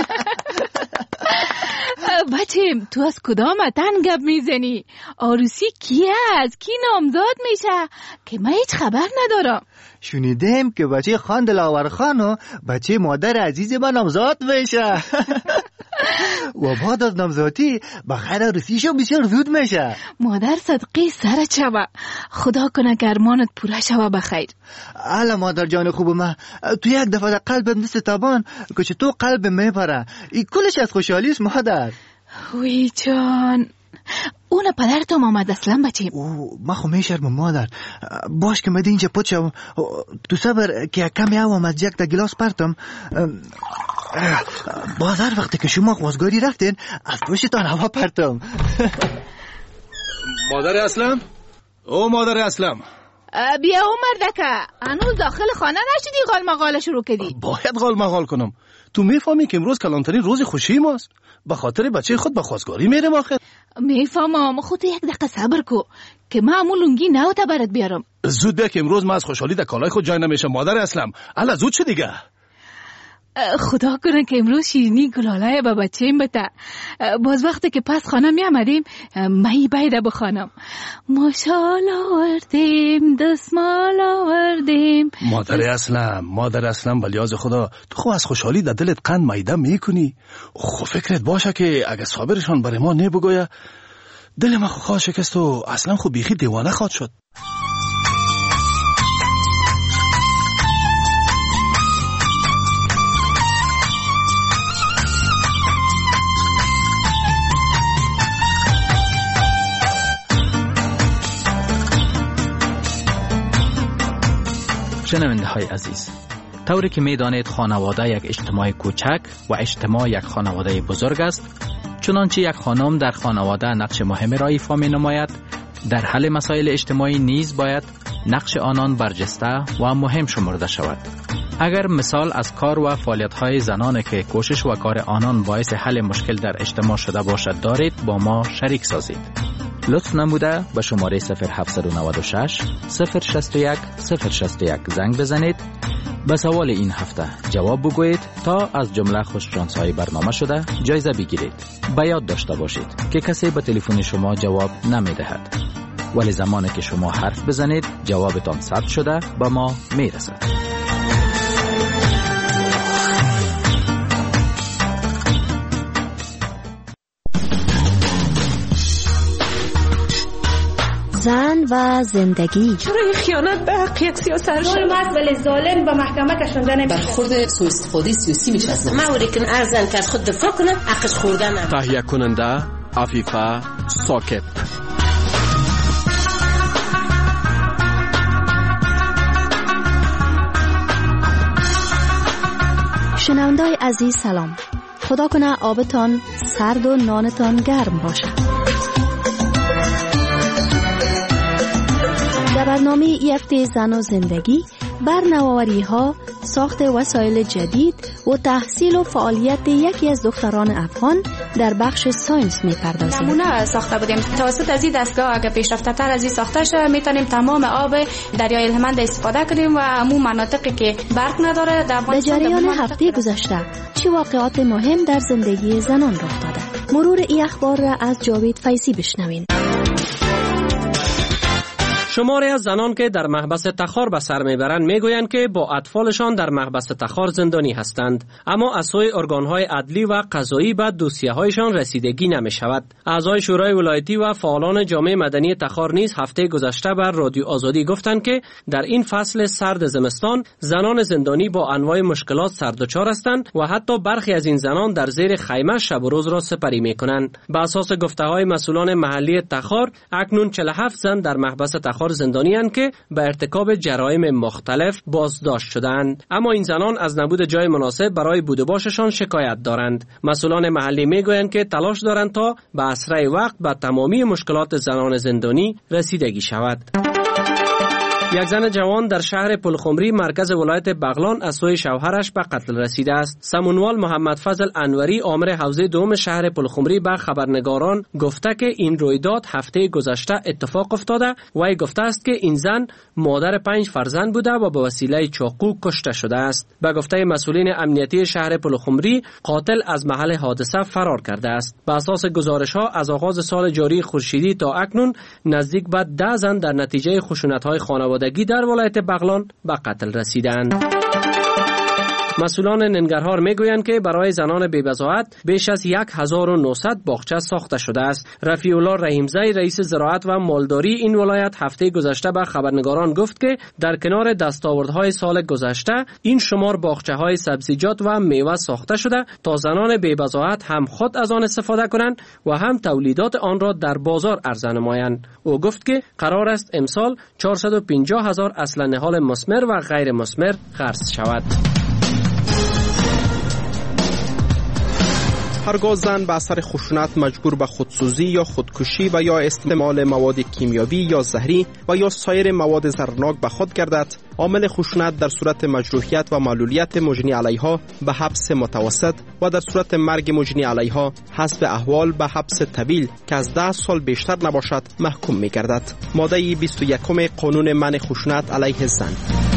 بچه تو از کدام اتن گپ میزنی؟ عروسی کی است؟ کی نامزاد میشه؟ که من هیچ خبر ندارم. شنیدم که بچه خان دلاور خان و بچه مادر عزیز من نامزاد میشه. و بعد از نامزادی بخیر عروسیشو بسیار زود میشه. مادر صدقه سرت شوه. خدا کنه که ارمانت پوره شوه بخیر. الا مادر جان خوب من تو یک دفعه در قلبم دست تابان که تو قلبم میپره. این کلش از خوشحالی است مادر. وی جان اون پدر تو آمد اصلا بچه. ما خو میشرم مادر. باش که مده اینجا پت شو تو صبر که کمی او آمد جک تا گلاس پرتم. باز هر وقتی که شما خوازگاری رفتین از پشتان هوا پرتم. مادر اسلم؟ او مادر اسلم بیا او مردکه هنوز داخل خانه نشدی غال مقاله شروع کردی؟ باید غال مقال کنم. تو میفهمی که امروز کلانترین روز خوشی ماست. به خاطر بچه خود به خوازگاری میرم آخر. میفهمم خود یک دقیقه صبر کو که من همون لنگی نو تا برات بیارم. زود بیا که امروز من از خوشحالی در کالای خود جای نمیشم مادر اسلم. الا زود شو دیگه. خدا کنه که امروز شیرینی گلالای با بچه‌ام بته. باز وقتی که پس خانه می آمدیم می بیده بخوانم ماشال آوردیم دستمال آوردیم. مادر اسلم مادر اسلم بلیاز خدا تو خو از خوشحالی در دلت قند میده میکنی. خو فکرت باشه که اگه صابرشان برای ما نبگویه دل ما خو خواه شکست و اصلا خو بیخی دیوانه خواد شد. شنونده های عزیز، طوری که می دانید خانواده یک اجتماع کوچک و اجتماع یک خانواده بزرگ است، چنانچه یک خانم در خانواده نقش مهم را ایفا می نماید، در حل مسائل اجتماعی نیز باید نقش آنان برجسته و مهم شمرده شود. اگر مثال از کار و فعالیت های زنان که کوشش و کار آنان باعث حل مشکل در اجتماع شده باشد دارید با ما شریک سازید. لطف نموده به شماره صفر هفت نه شش صفر شش یک صفر شش یک زنگ بزنید. به سوال این هفته جواب بگویید تا از جمله خوششانس‌های برنامه شده جایزه بگیرید. به یاد داشته باشید که کسی به تلفن شما جواب نمیدهد، ولی زمانی که شما حرف بزنید جوابتان ثبت شده به ما میرسد. زن و زندگی. چرا این خیانت به حق یک سیاست ظلم است ولی ظالم به محکمه کشانده نمیشه. برخورد سوء استفاده سیاسی میشه از ما اوری که ارزن که از خود دفاع کنه حقش خوردن. تهیه کننده عفیفه ساکت. شنونده‌های عزیز سلام. خدا کنه آبتان سرد و نانتان گرم باشه. در برنامه ای هفته زن و زندگی برنواری ها، ساخت وسایل جدید و تحصیل و فعالیت یکی از دختران افغان در بخش ساینس می‌پردازیم. نمونه ساخته بودیم توسط از این دستگاه اگه پیشرفته تر از این ساخته شه میتونیم تمام آب دریای هلمند استفاده کنیم و عموم مناطقی که برق نداره در به جریان هفته گذشته چه واقعات مهم در زندگی زنان رخ داده؟ مرور این اخبار را از جاوید فیضی بشنوین. شماری از زنان که در محبس تخار به سر میبرند میگویند که با اطفالشان در محبس تخار زندانی هستند، اما از سوی ارگانهای عدلی و قضایی به دوسیه‌هایشان رسیدگی نمی‌شود. اعضای شورای ولایتی و فعالان جامعه مدنی تخار نیز هفته گذشته بر رادیو آزادی گفتند که در این فصل سرد زمستان زنان زندانی با انواع مشکلات سردچار هستند و حتی برخی از این زنان در زیر خیمه شب و روز را سپری می‌کنند. به اساس گفته‌های مسئولان محلی تخار اکنون چهل و هفت زن در محبس تخار تکرار زندانی اند که به ارتکاب جرایم مختلف بازداشت شدند، اما این زنان از نبود جای مناسب برای بود و باششان شکایت دارند. مسئولان محلی میگویند که تلاش دارند تا به اسرع وقت به تمامی مشکلات زنان زندانی رسیدگی شود. یک زن جوان در شهر پلخمری مرکز ولایت بغلان از سوی شوهرش به قتل رسیده است. سمونوال محمد فضل انوری آمر حوزه دوم شهر پلخمری به خبرنگاران گفته که این رویداد هفته گذشته اتفاق افتاده و ای گفته است که این زن مادر پنج فرزند بوده و به وسیله چاقو کشته شده است. به گفته مسئولین امنیتی شهر پلخمری قاتل از محل حادثه فرار کرده است. به اساس گزارش ها از آغاز سال جاری خورشیدی تا اکنون نزدیک به ده زن در نتیجه خشونت های خانواده در ولایت بغلان به قتل رسیدند. مسئولان ننگرهار میگویند که برای زنان بی‌بضاعت بیش از هزار و نهصد باغچه ساخته شده است. رفیع الله رحیمزی رئیس زراعت و مالداری این ولایت هفته گذشته به خبرنگاران گفت که در کنار دستاوردهای سال گذشته این شمار باغچه‌های سبزیجات و میوه ساخته شده تا زنان بی‌بضاعت هم خود از آن استفاده کنند و هم تولیدات آن را در بازار عرضه نمایند. او گفت که قرار است امسال چهارصد و پنجاه هزار اصل نهال مثمر و غیر مثمر خرس شود. هرگاه زن به اثر خشونت مجبور به خودسوزی یا خودکشی و یا استعمال مواد کیمیاوی یا زهری و یا سایر مواد ضررناک به خود گردد، عامل خشونت در صورت مجروحیت و معلولیت مجنی علیها به حبس متوسط و در صورت مرگ مجنی علیها حسب احوال به حبس طویل که از ده سال بیشتر نباشد محکوم می گردد. ماده بیست و یکم قانون منع خشونت علیه زن.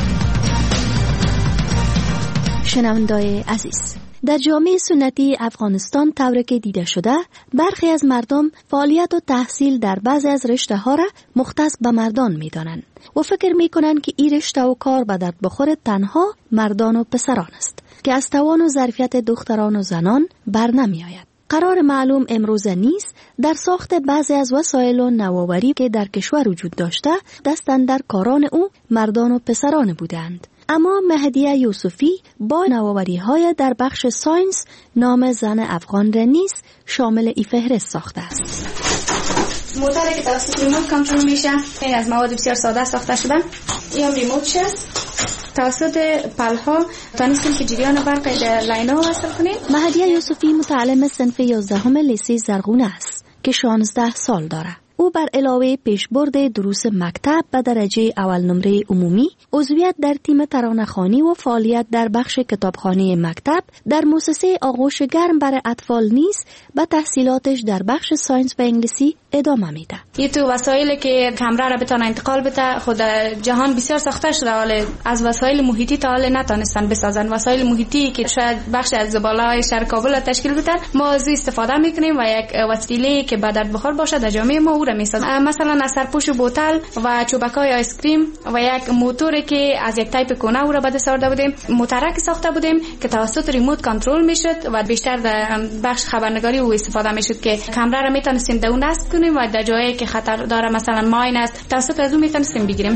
شنوندای عزیز، در جامعه سنتی افغانستان طوری که دیده شده برخی از مردم فعالیت و تحصیل در بعضی از رشته ها را مختص به مردان می دانند و فکر می کنند که این رشته و کار به درد بخور تنها مردان و پسران است که از توان و ظرفیت دختران و زنان بر نمی آید. قرار معلوم امروزه نیست در ساخت بعضی از وسایل و نوآوری که در کشور وجود داشته دست اندر کاران او مردان و پسران بودند. اما مهدیه یوسفی با نوآوری‌های در بخش ساینس نام زن افغان را نیز شامل ای فهرست ساخته است. موتوری که توسط ریموت کنترل میشه، این از مواد بسیار ساده ساخته شده. این هم ریموتش است. توسط پلها تانستیم که جریان برق در لاینا وصل کنیم. مهدیه یوسفی متعلم صنف یازدهم لیسه زرغونه است که شانزده سال داره. او بر علاوه پیشبرد دروس مکتب به درجه اول نمره عمومی، عضویت در تیم ترانه‌خوانی و فعالیت در بخش کتابخانه مکتب در مؤسسه آغوش گرم برای اطفال نیز به تحصیلاتش در بخش ساینس و انگلیسی ادامه میده. یه تو وسایلی که کمره را بتونه انتقال بده، خود جهان بسیار ساخته شده ولی از وسایل محیطی تا حالا نتونستن بسازن. وسایل محیطی که شاید بخش از زباله‌های شهر کابل تشکیل بده، ما از استفاده میکنیم و یک وسیله که به درد بخور باشه در جامعه ما او را میسازیم. مثلا از سرپوش بوتل و چوبکای آیس کریم و یک موتوری که از یک تایپ کونه او را به دست آورده بودیم، موترک ساخته بودیم که توسط ریموت کنترل میشد و بیشتر در بخش خبرنگاری او استفاده میشد که کامرا را میتونستیم دون دست کنیم و در جایی که خطر داره مثلا ماین است توسط از اون میتونستیم بگیریم.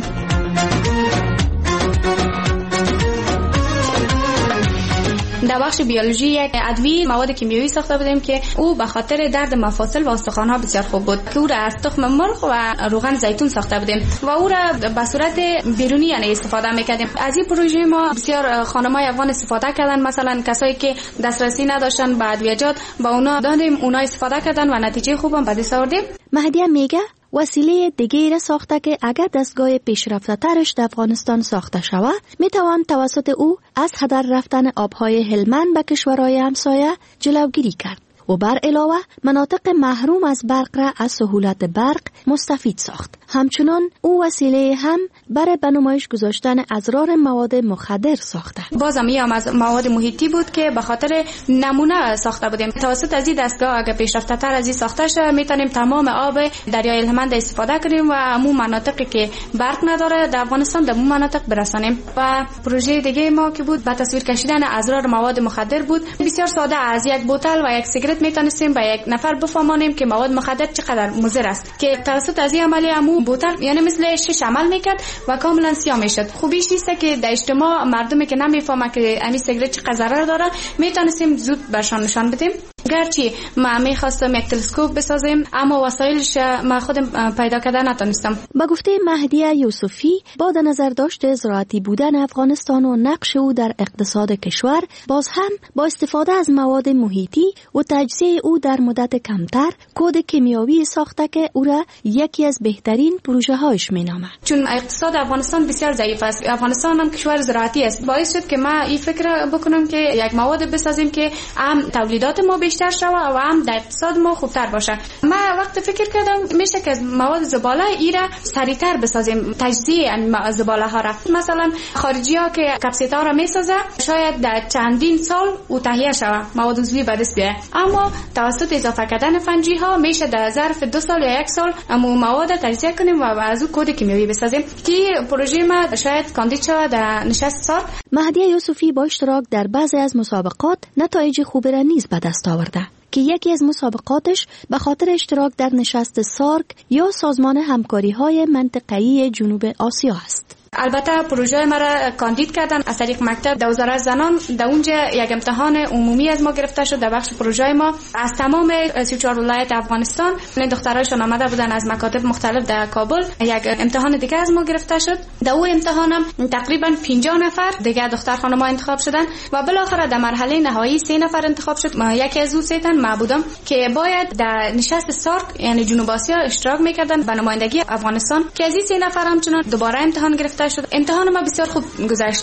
در بخش بیولوژی یک ادویه مواد کیمیایی ساخته بودیم که او به خاطر درد مفاصل و استخوان‌ها بسیار خوب بود که او را از تخم مرغ و روغن زیتون ساخته بودیم و او را به صورت بیرونی یعنی استفاده میکردیم. از این پروژه ما بسیار خانم‌های افغان استفاده کردن، مثلا کسایی که دسترسی نداشتن به ادویه‌جات با اونا دادیم، اونا استفاده کردن و نتیجه خوبم به دست آوردیم. مهدیه میگه وسیله دیگه را ساخته که اگر دستگاه پیشرفته ترش در افغانستان ساخته شود میتوان توسط او از هدر رفتن آبهای هلمند به کشورهای همسایه جلوگیری کرد و بر علاوه مناطق محروم از برق را از سهولت برق مستفید ساخت. همچنان او وسیله هم برای به نمایش گذاشتن ازرار مواد مخدر ساخته. بازم هم از مواد محیطی بود که به خاطر نمونه ساخته بودیم. توسط از این دستگاه اگر پیشرفته تر از این ساخته شه میتونیم تمام آب دریای هلمند استفاده کنیم و همون مناطقی که برق نداره در افغانستان در اون مناطق برسانیم. و پروژه دیگه ما که بود به تصویر کشیدن ازرار مواد مخدر بود. بسیار ساده، از یک بوتل و یک سیگارت میتونستیم به یک نفر بفهمانیم که مواد مخدر چقدر مضر است که توسط از این عملیه همون بوتل یعنی مثل شش عمل میکرد و کاملا سیاه میشد. خوبیش اینه که در اجتماع مردمی که نمیفهمه که امی سیگارت چقدر ضرر داره میتونستیم زود برشان نشان بدیم. گرچه ما میخواستم یک تلسکوپ بسازیم اما وسایلش ما خودم پیدا کرده نتونستم. با گفته مهدیه یوسفی، با در نظر داشت زراعتی بودن افغانستان و نقش او در اقتصاد کشور، باز هم با استفاده از مواد محیطی و تجزیه او در مدت کمتر، کد کیمیاوی ساخته که او را یکی از بهترین پروژه هایش مینامد. چون اقتصاد افغانستان بسیار ضعیف است، افغانستان هم کشور زراعتی است، باعث شد که ما این فکر بکنم که یک مواد بسازیم که هم تولیدات ما بیشتر شود و هم در اقتصاد ما خوبتر باشه. ما وقت فکر کردم میشه که از مواد زباله ایره سریعتر بسازیم، تجزیه این زباله ها را. مثلا خارجی ها که کپسیتا را میسازه شاید در چندین سال او تهیه شود، مواد عضوی به دست بیاید، اما توسط اضافه کردن فنجی ها میشه در ظرف دو سال یا یک سال اما مواد تجزیه کنیم و از او کد کیمیایی بسازیم که پروژه ما شاید کاندید شود در نشست سال. مهدیه یوسفی با اشتراک در بعضی از مسابقات نتایج خوبی را نیز به دست آورده که یکی از مسابقاتش به خاطر اشتراک در نشست سارک یا سازمان همکاری‌های منطقه‌ای جنوب آسیا است. البته پروژه ما را کاندید کردن از طریق مکتب در وزارت زنان. در اونجا یک امتحان عمومی از ما گرفته شد در بخش پروژه ما. از تمام سی و چهار ولایت افغانستان دخترایشان آمده بودن از مکاتب مختلف در کابل. یک امتحان دیگه از ما گرفته شد. در اون امتحان هم تقریبا پنجاه نفر دیگه دختر خانم‌ها انتخاب شدن و بالاخره در مرحله نهایی سه نفر انتخاب شد. یکی از اون سه تن ما بودم که باید در نشست سارک یعنی جنوب آسیا اشتراک می‌کردن به نمایندگی افغانستان که از این سه نفر همچنان دوباره امتحان گرفته شد. امتحان ما بسیار خوب گذشت.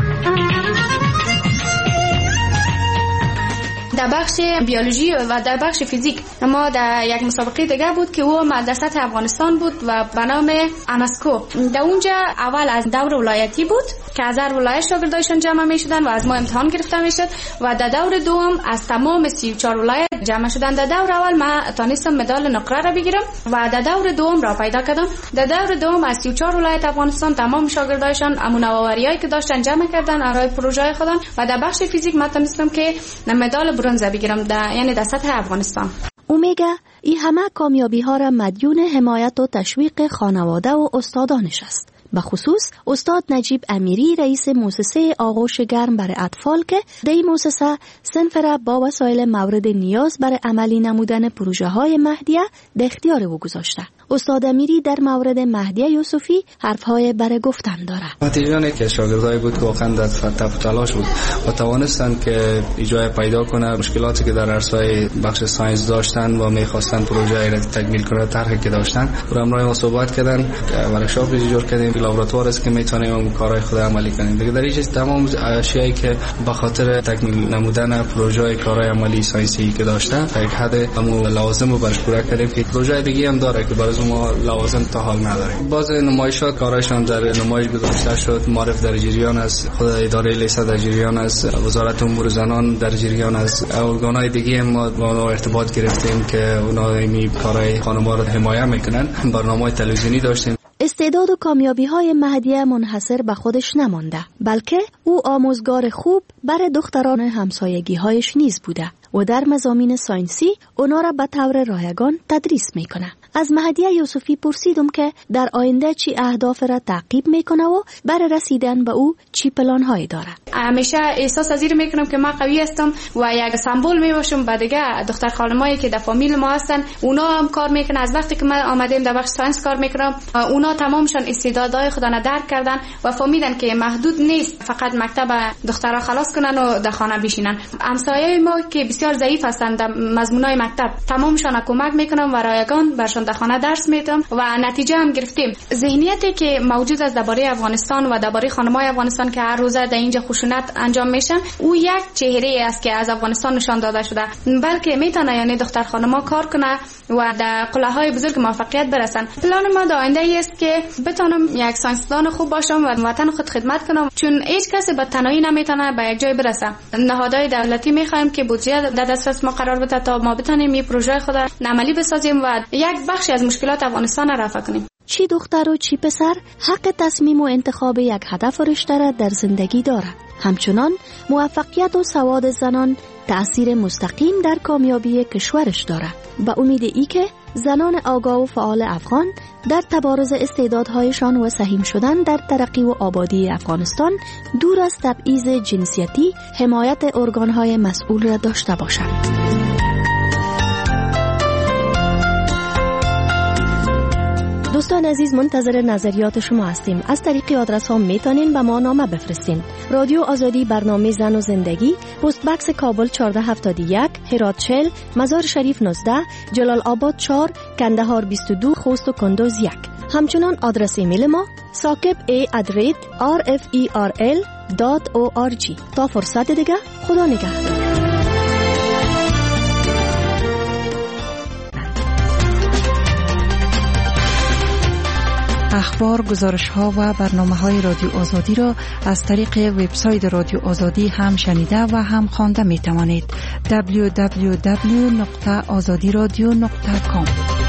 در بخش بیولوژی و در بخش فیزیک ما در یک مسابقه دیگه بود که او مدرسه افغانستان بود و به نام امسکو. در اونجا اول از دور ولایتی بود که از هر ولایت شاگردایشان جمع می شدن و از ما امتحان گرفته می شد و در دور دوم از تمام سی و چهار ولایت جمع شدن. در دور اول ما تانستم مدال نقره را بگیرم و در دور دوم را پیدا کردم. در دور دوم از سی و چهار ولایت افغانستان تمام شاگردایشان امون نوآوریایی که داشتن جمع کردن برای پروژه خودن و در بخش فیزیک ما تانستم که مدال برنز بگیرم در یعنی در سطح افغانستان. او میگه این همه کامیابی ها را مدیون حمایت و تشویق خانواده و استادانش است. به خصوص استاد نجیب امیری رئیس مؤسسه آغوش گرم برای اطفال که در این مؤسسه صنف را با وسایل مورد نیاز برای عملی نمودن پروژه های مهدیه در اختیار او گذاشته. استاد امیری در مورد مهدیه یوسفی حرفهای برای گفتن داره. نتیجه که شاگردای بود که واقعا در تف تلاش بود و توانستند که ایجای پیدا کنه مشکلاتی که در عرصه بخش ساینس داشتن و میخواستن پروژه را تکمیل کنه طرحی که داشتن رو همراه ما صحبت کردن. ورکشاپ جور کردیم، لابراتوار است که میتونیم کارهای خود عملی کنیم. دیگه در اینجا تمام اشیایی که به خاطر تکمیل نمودن پروژه کارهای عملی ساینسی که داشتن تا یک حد همون لوازم رو برش پورا کردیم که پروژه دیگه هم داره که برای ما لوازم تا حال نداریم. باز نمایشات کارایشان در نمایش گذاشته شد. معرف در جریان از خود اداره لیسه در جریان از وزارت امور زنان در جریان از ارگان‌های دیگه ما با اونها ارتباط گرفتیم که اونها این کارهای خانم‌ها رو حمایت میکنن. برنامه‌های تلویزیونی داشتیم. استعداد و کامیابی های مهدیه منحصر به خودش نمانده، بلکه او آموزگار خوب برای دختران همسایگی هایش نیز بوده و در مضامین ساینسی اونا را به طور رایگان تدریس میکنه. از مهدیه یوسفی پرسیدم که در آینده چی اهداف را تعقیب میکنه و برای رسیدن به او چی پلان هایی داره. همیشه احساس از این میکنم که من قوی هستم و یک سمبل میباشم به دیگه دختر خانمایی که در فامیل ما هستن. اونا هم کار میکنن. از وقتی که من آمدیم در بخش ساینس کار میکنم اونا تمامشان استعدادهای خودشون درک کردن و فهمیدن که محدود نیست فقط مکتب دخترها خلاص کنن و در خانه بشینن. همسایه ما که بسیار ضعیف هستند در مضمونای مکتب تمامشان کمک میکنم و رایگان برشان در خانه درس میدم و نتیجه هم گرفتیم. ذهنیتی که موجود است درباره افغانستان و درباره خانم‌های افغانستان که هر روزه در اینجا خشونت انجام میشن او یک چهره است که از افغانستان نشان داده شده، بلکه میتونه یعنی دختر خانم‌ها کار کنه و در قله‌های بزرگ موفقیت برسن. پلان ما در آینده است که بتونم یک ساینسدان خوب باشم و وطن خود خدمت کنم، چون هیچ کسی به تنهایی نمیتونه به یک جای برسه. نهادهای دولتی میخوایم که بودجه در دسترس ما قرار بده تا ما بتونیم این پروژه خود را عملی بسازیم و یک بخشی از مشکلات افغانستان را رفع کنیم. چی دختر و چی پسر حق تصمیم و انتخاب یک هدف و رشته را در زندگی دارد. همچنان موفقیت و سواد زنان تأثیر مستقیم در کامیابی کشورش دارد. با امید ای که زنان آگاه و فعال افغان در تبارز استعدادهایشان و سهیم شدن در ترقی و آبادی افغانستان دور از تبعیض جنسیتی حمایت ارگانهای مسئول را داشته باشند. شنوندگان عزیز، منتظر نظریات شما هستیم. از طریق آدرس ها میتونین به ما نامه بفرستین. رادیو آزادی، برنامه زن و زندگی، پست بکس کابل چهارده هفتاد و یک، هرات چهل، مزار شریف نوزده، جلال آباد چهار، کندهار بیست و دو، خوست و کندوز یک. همچنان آدرس ایمیل ما ساکب ای ادرید آر اف ای آر ال دات او آر جی. تا فرصت دیگه، خدا نگهدار. اخبار، گزارش‌ها و برنامه‌های رادیو آزادی را از طریق وبسایت رادیو آزادی هم شنیده و هم خوانده می‌توانید. دبلیو دبلیو دبلیو دات آزادی رادیو دات کام